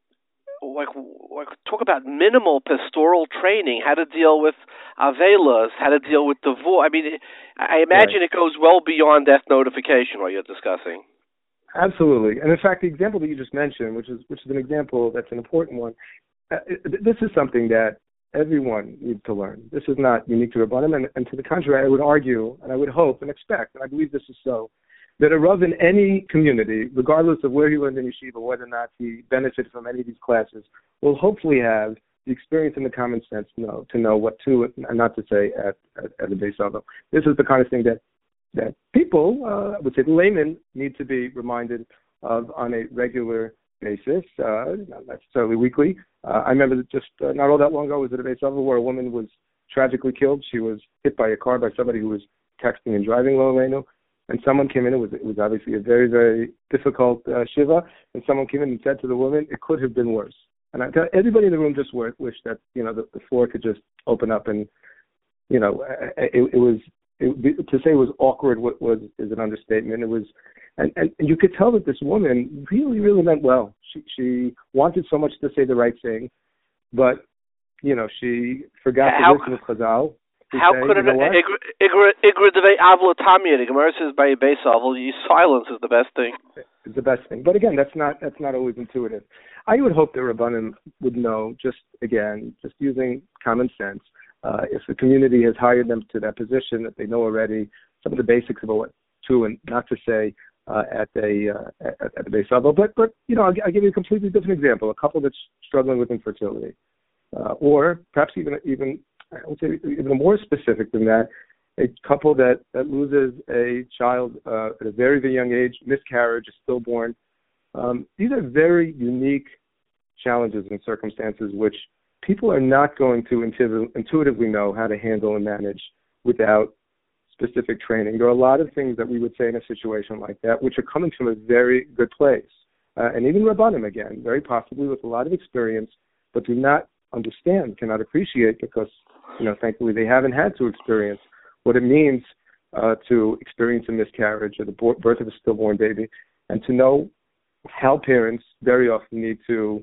like, like talk about minimal pastoral training, how to deal with avelas, how to deal with divorce. I mean, I imagine right. It goes well beyond death notification what you're discussing. Absolutely, and in fact, the example that you just mentioned, which is which is an example that's an important one, uh, this is something that everyone needs to learn. This is not unique to Rabbanim, and, and to the contrary, I would argue, and I would hope and expect, and I believe this is so, that a Rav in any community, regardless of where he learned in yeshiva, whether or not he benefited from any of these classes, will hopefully have the experience and the common sense to know, to know what to and not to say at, at, at the Beis Hillel. This is the kind of thing that, that people, uh, I would say the laymen, need to be reminded of on a regular basis, uh, not necessarily weekly. Uh, I remember that just uh, not all that long ago, was at a Beis Hillel where a woman was tragically killed. She was hit by a car by somebody who was texting and driving Lo Aleinu, and someone came in. It was it was obviously a very, very difficult uh, shiva, and someone came in and said to the woman, "It could have been worse." And I, everybody in the room just wished that, you know, the, the floor could just open up, and, you know, it, it was it, to say it was awkward was, was is an understatement. It was. And, and and you could tell that this woman really, really meant well. She she wanted so much to say the right thing, but, you know, she forgot how, to listen to Chazal. To how say, could you know it? Igre devei avla tamir. The Gemara says by Beis Hillel, silence is the best thing. It's the best thing. But again, that's not that's not always intuitive. I would hope that Rabbanim would know, just again, just using common sense, uh, if the community has hired them to that position, that they know already some of the basics about what to and not to say. uh, at a uh, at, at the base level. But but you know, I'll, I'll give you a completely different example. A couple that's struggling with infertility, uh, or perhaps even even I would say even more specific than that, a couple that, that loses a child uh, at a very very young age, miscarriage, is stillborn. Um, these are very unique challenges and circumstances which people are not going to intu- intuitively know how to handle and manage without specific training. There are a lot of things that we would say in a situation like that which are coming from a very good place. Uh, and even Rabbanim, again, very possibly with a lot of experience, but do not understand, cannot appreciate, because, you know, thankfully they haven't had to experience what it means uh, to experience a miscarriage or the bo- birth of a stillborn baby, and to know how parents very often need to,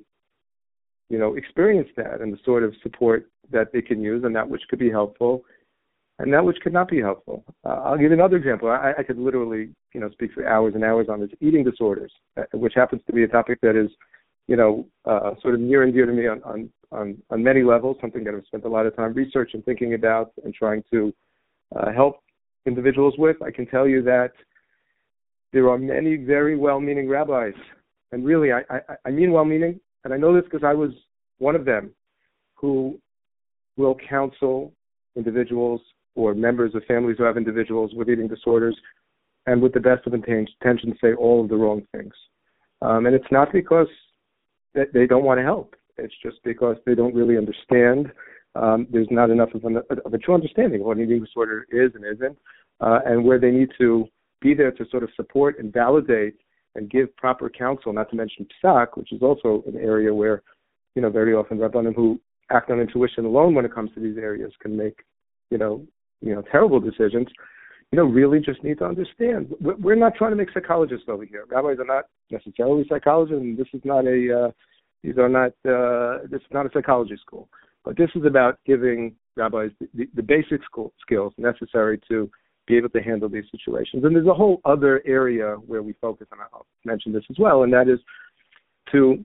you know, experience that and the sort of support that they can use, and that which could be helpful and that which could not be helpful. Uh, I'll give you another example. I, I could literally, you know, speak for hours and hours on this. Eating disorders, uh, which happens to be a topic that is, you know, uh, sort of near and dear to me on, on, on, on many levels, something that I've spent a lot of time researching, thinking about, and trying to uh, help individuals with. I can tell you that there are many very well-meaning rabbis, and really, I, I, I mean well-meaning, and I know this because I was one of them, who will counsel individuals or members of families who have individuals with eating disorders, and with the best of intentions say all of the wrong things. Um, and it's not because they don't want to help. It's just because they don't really understand. Um, there's not enough of, an, of a true understanding of what an eating disorder is and isn't, uh, and where they need to be there to sort of support and validate and give proper counsel, not to mention psak, which is also an area where, you know, very often Rabbanim who act on intuition alone when it comes to these areas can make, you know, you know, terrible decisions, you know, really just need to understand. We're not trying to make psychologists over here. Rabbis are not necessarily psychologists, and this is not a, uh, these are not, uh, this is not a psychology school. But this is about giving rabbis the, the basic school skills necessary to be able to handle these situations. And there's a whole other area where we focus, and I'll mention this as well, and that is to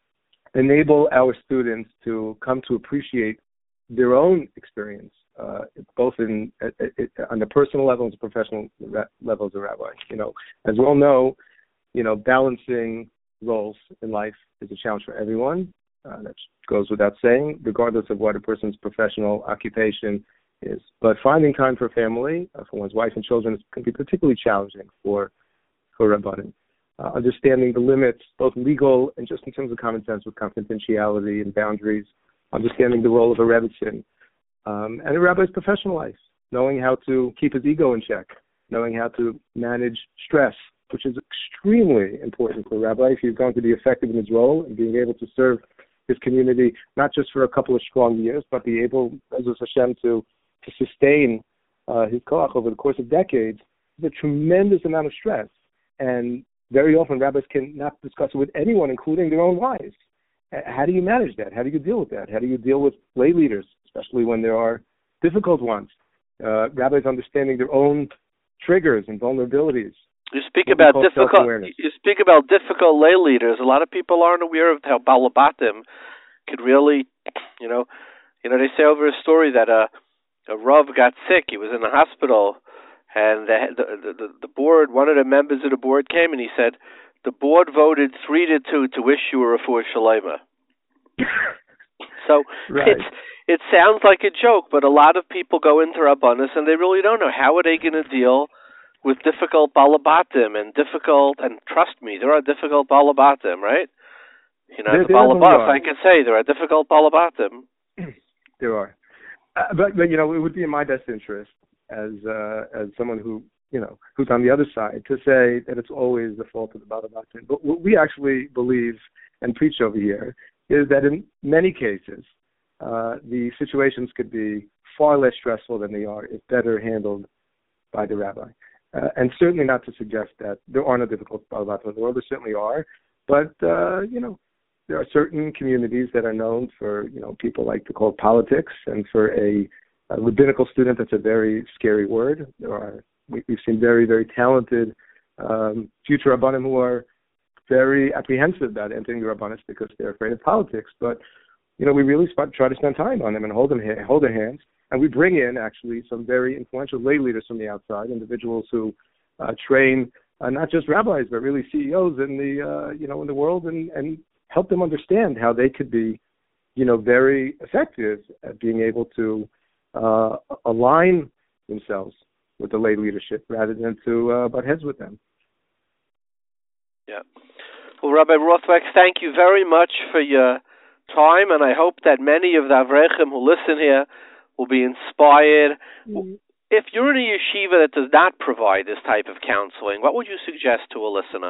enable our students to come to appreciate their own experience, uh, both in uh, on the personal level and the professional level as a rabbi. You know, as we all know, you know, balancing roles in life is a challenge for everyone. Uh, that goes without saying, regardless of what a person's professional occupation is. But finding time for family, uh, for one's wife and children, can be particularly challenging for for Rabbanim. Uh, understanding the limits, both legal and just in terms of common sense with confidentiality and boundaries, understanding the role of a rebbitzin, um, and a rabbi's professional life, knowing how to keep his ego in check, knowing how to manage stress, which is extremely important for a rabbi if he's going to be effective in his role and being able to serve his community, not just for a couple of strong years, but be able, as Hashem, to, to sustain uh, his koach over the course of decades. There's a tremendous amount of stress. And very often rabbis cannot discuss it with anyone, including their own wives. How do you manage that? How do you deal with that? How do you deal with lay leaders, especially when there are difficult ones? Uh, rabbis understanding their own triggers and vulnerabilities. You speak about difficult. You speak about difficult lay leaders. A lot of people aren't aware of how balabatim could really, you know, you know. They say over a story that a a rav got sick. He was in the hospital, and the the the, the board, one of the members of the board came and he said, the board voted three to two to wish you a refuah shalema. So right. it's it sounds like a joke, but a lot of people go into Rabbanis and they really don't know how are they going to deal with difficult balabatim and difficult, and trust me, there are difficult balabatim, right? You know, there, the balabas, I can say there are difficult balabatim. There are. Uh, but, but, you know, it would be in my best interest as uh, as someone who, you know, who's on the other side to say that it's always the fault of the balabatim. But what we actually believe and preach over here is that in many cases, uh, the situations could be far less stressful than they are if better handled by the rabbi. Uh, and certainly not to suggest that there are no difficult balabatim in the world. There certainly are. But, uh, you know, there are certain communities that are known for, you know, people like to call politics. And for a, a rabbinical student, that's a very scary word. There are, we, we've seen very, very talented um, future rabbanim who are very apprehensive about entering the rabbanis because they're afraid of politics. But, you know, we really spot, try to spend time on them and hold them, hold their hands. And we bring in, actually, some very influential lay leaders from the outside, individuals who uh, train uh, not just rabbis, but really C E Os in the uh, you know in the world, and, and help them understand how they could be, you know, very effective at being able to uh, align themselves with the lay leadership rather than to uh, butt heads with them. Yeah. Well, Rabbi Rothwak, thank you very much for your time, and I hope that many of the Avreichim who listen here will be inspired. Mm-hmm. If you're in a yeshiva that does not provide this type of counseling, what would you suggest to a listener?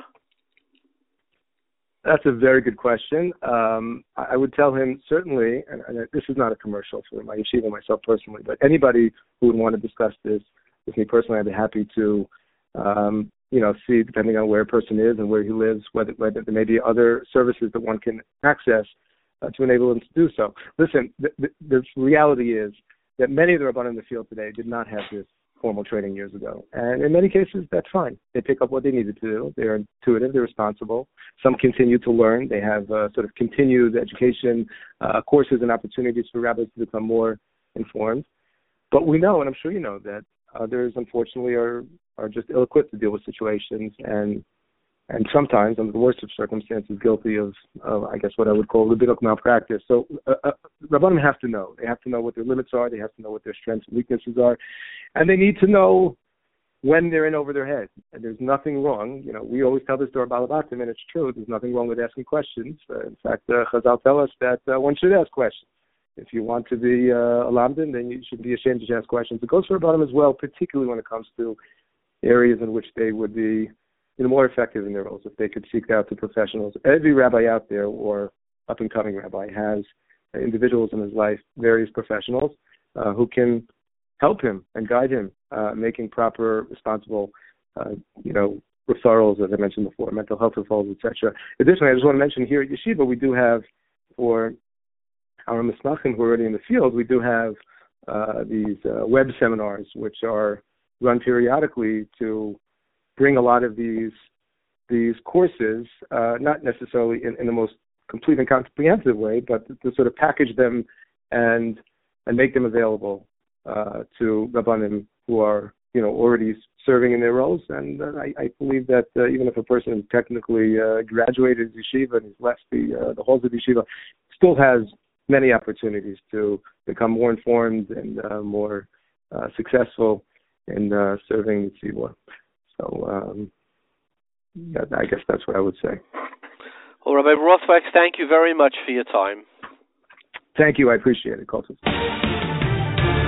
That's a very good question. Um, I would tell him, certainly, and, and this is not a commercial for my yeshiva, myself personally, but anybody who would want to discuss this with me personally, I'd be happy to, um, you know, see, depending on where a person is and where he lives, whether, whether there may be other services that one can access uh, to enable them to do so. Listen, the, the, the reality is that many of the Rabbanim in the field today did not have this formal training years ago. And in many cases, that's fine. They pick up what they needed to do. They're intuitive. They're responsible. Some continue to learn. They have uh, sort of continued education, uh, courses and opportunities for rabbis to become more informed. But we know, and I'm sure you know, that others, unfortunately, are, are just ill-equipped to deal with situations and and sometimes, under the worst of circumstances, guilty of, of I guess, what I would call rabbinic malpractice. So uh, uh, Rabbanim have to know. They have to know what their limits are. They have to know what their strengths and weaknesses are. And they need to know when they're in over their head. And there's nothing wrong. You know, we always tell this to our Balabatim, and it's true. There's nothing wrong with asking questions. Uh, in fact, uh, Chazal tell us that uh, one should ask questions. If you want to be uh, a lamdan, then you should be ashamed to ask questions. It goes for Rabbanim as well, particularly when it comes to areas in which they would be you know, more effective in their roles if they could seek out the professionals. Every rabbi out there or up-and-coming rabbi has uh, individuals in his life, various professionals, uh, who can help him and guide him, uh, making proper, responsible, uh, you know, referrals, as I mentioned before, mental health referrals, et cetera. Additionally, I just want to mention here at Yeshiva, we do have, for our mismachim who are already in the field, we do have uh, these uh, web seminars, which are run periodically to bring a lot of these these courses, uh, not necessarily in, in the most complete and comprehensive way, but to, to sort of package them and and make them available uh, to Rabbanim who are, you know, already serving in their roles. And uh, I, I believe that uh, even if a person is technically uh, graduated yeshiva and has left the uh, the halls of yeshiva, still has many opportunities to become more informed and uh, more uh, successful in uh, serving the tzibur. So um, yeah, I guess that's what I would say. Well, Rabbi Rothwak, thank you very much for your time. Thank you. I appreciate it, Kotzes.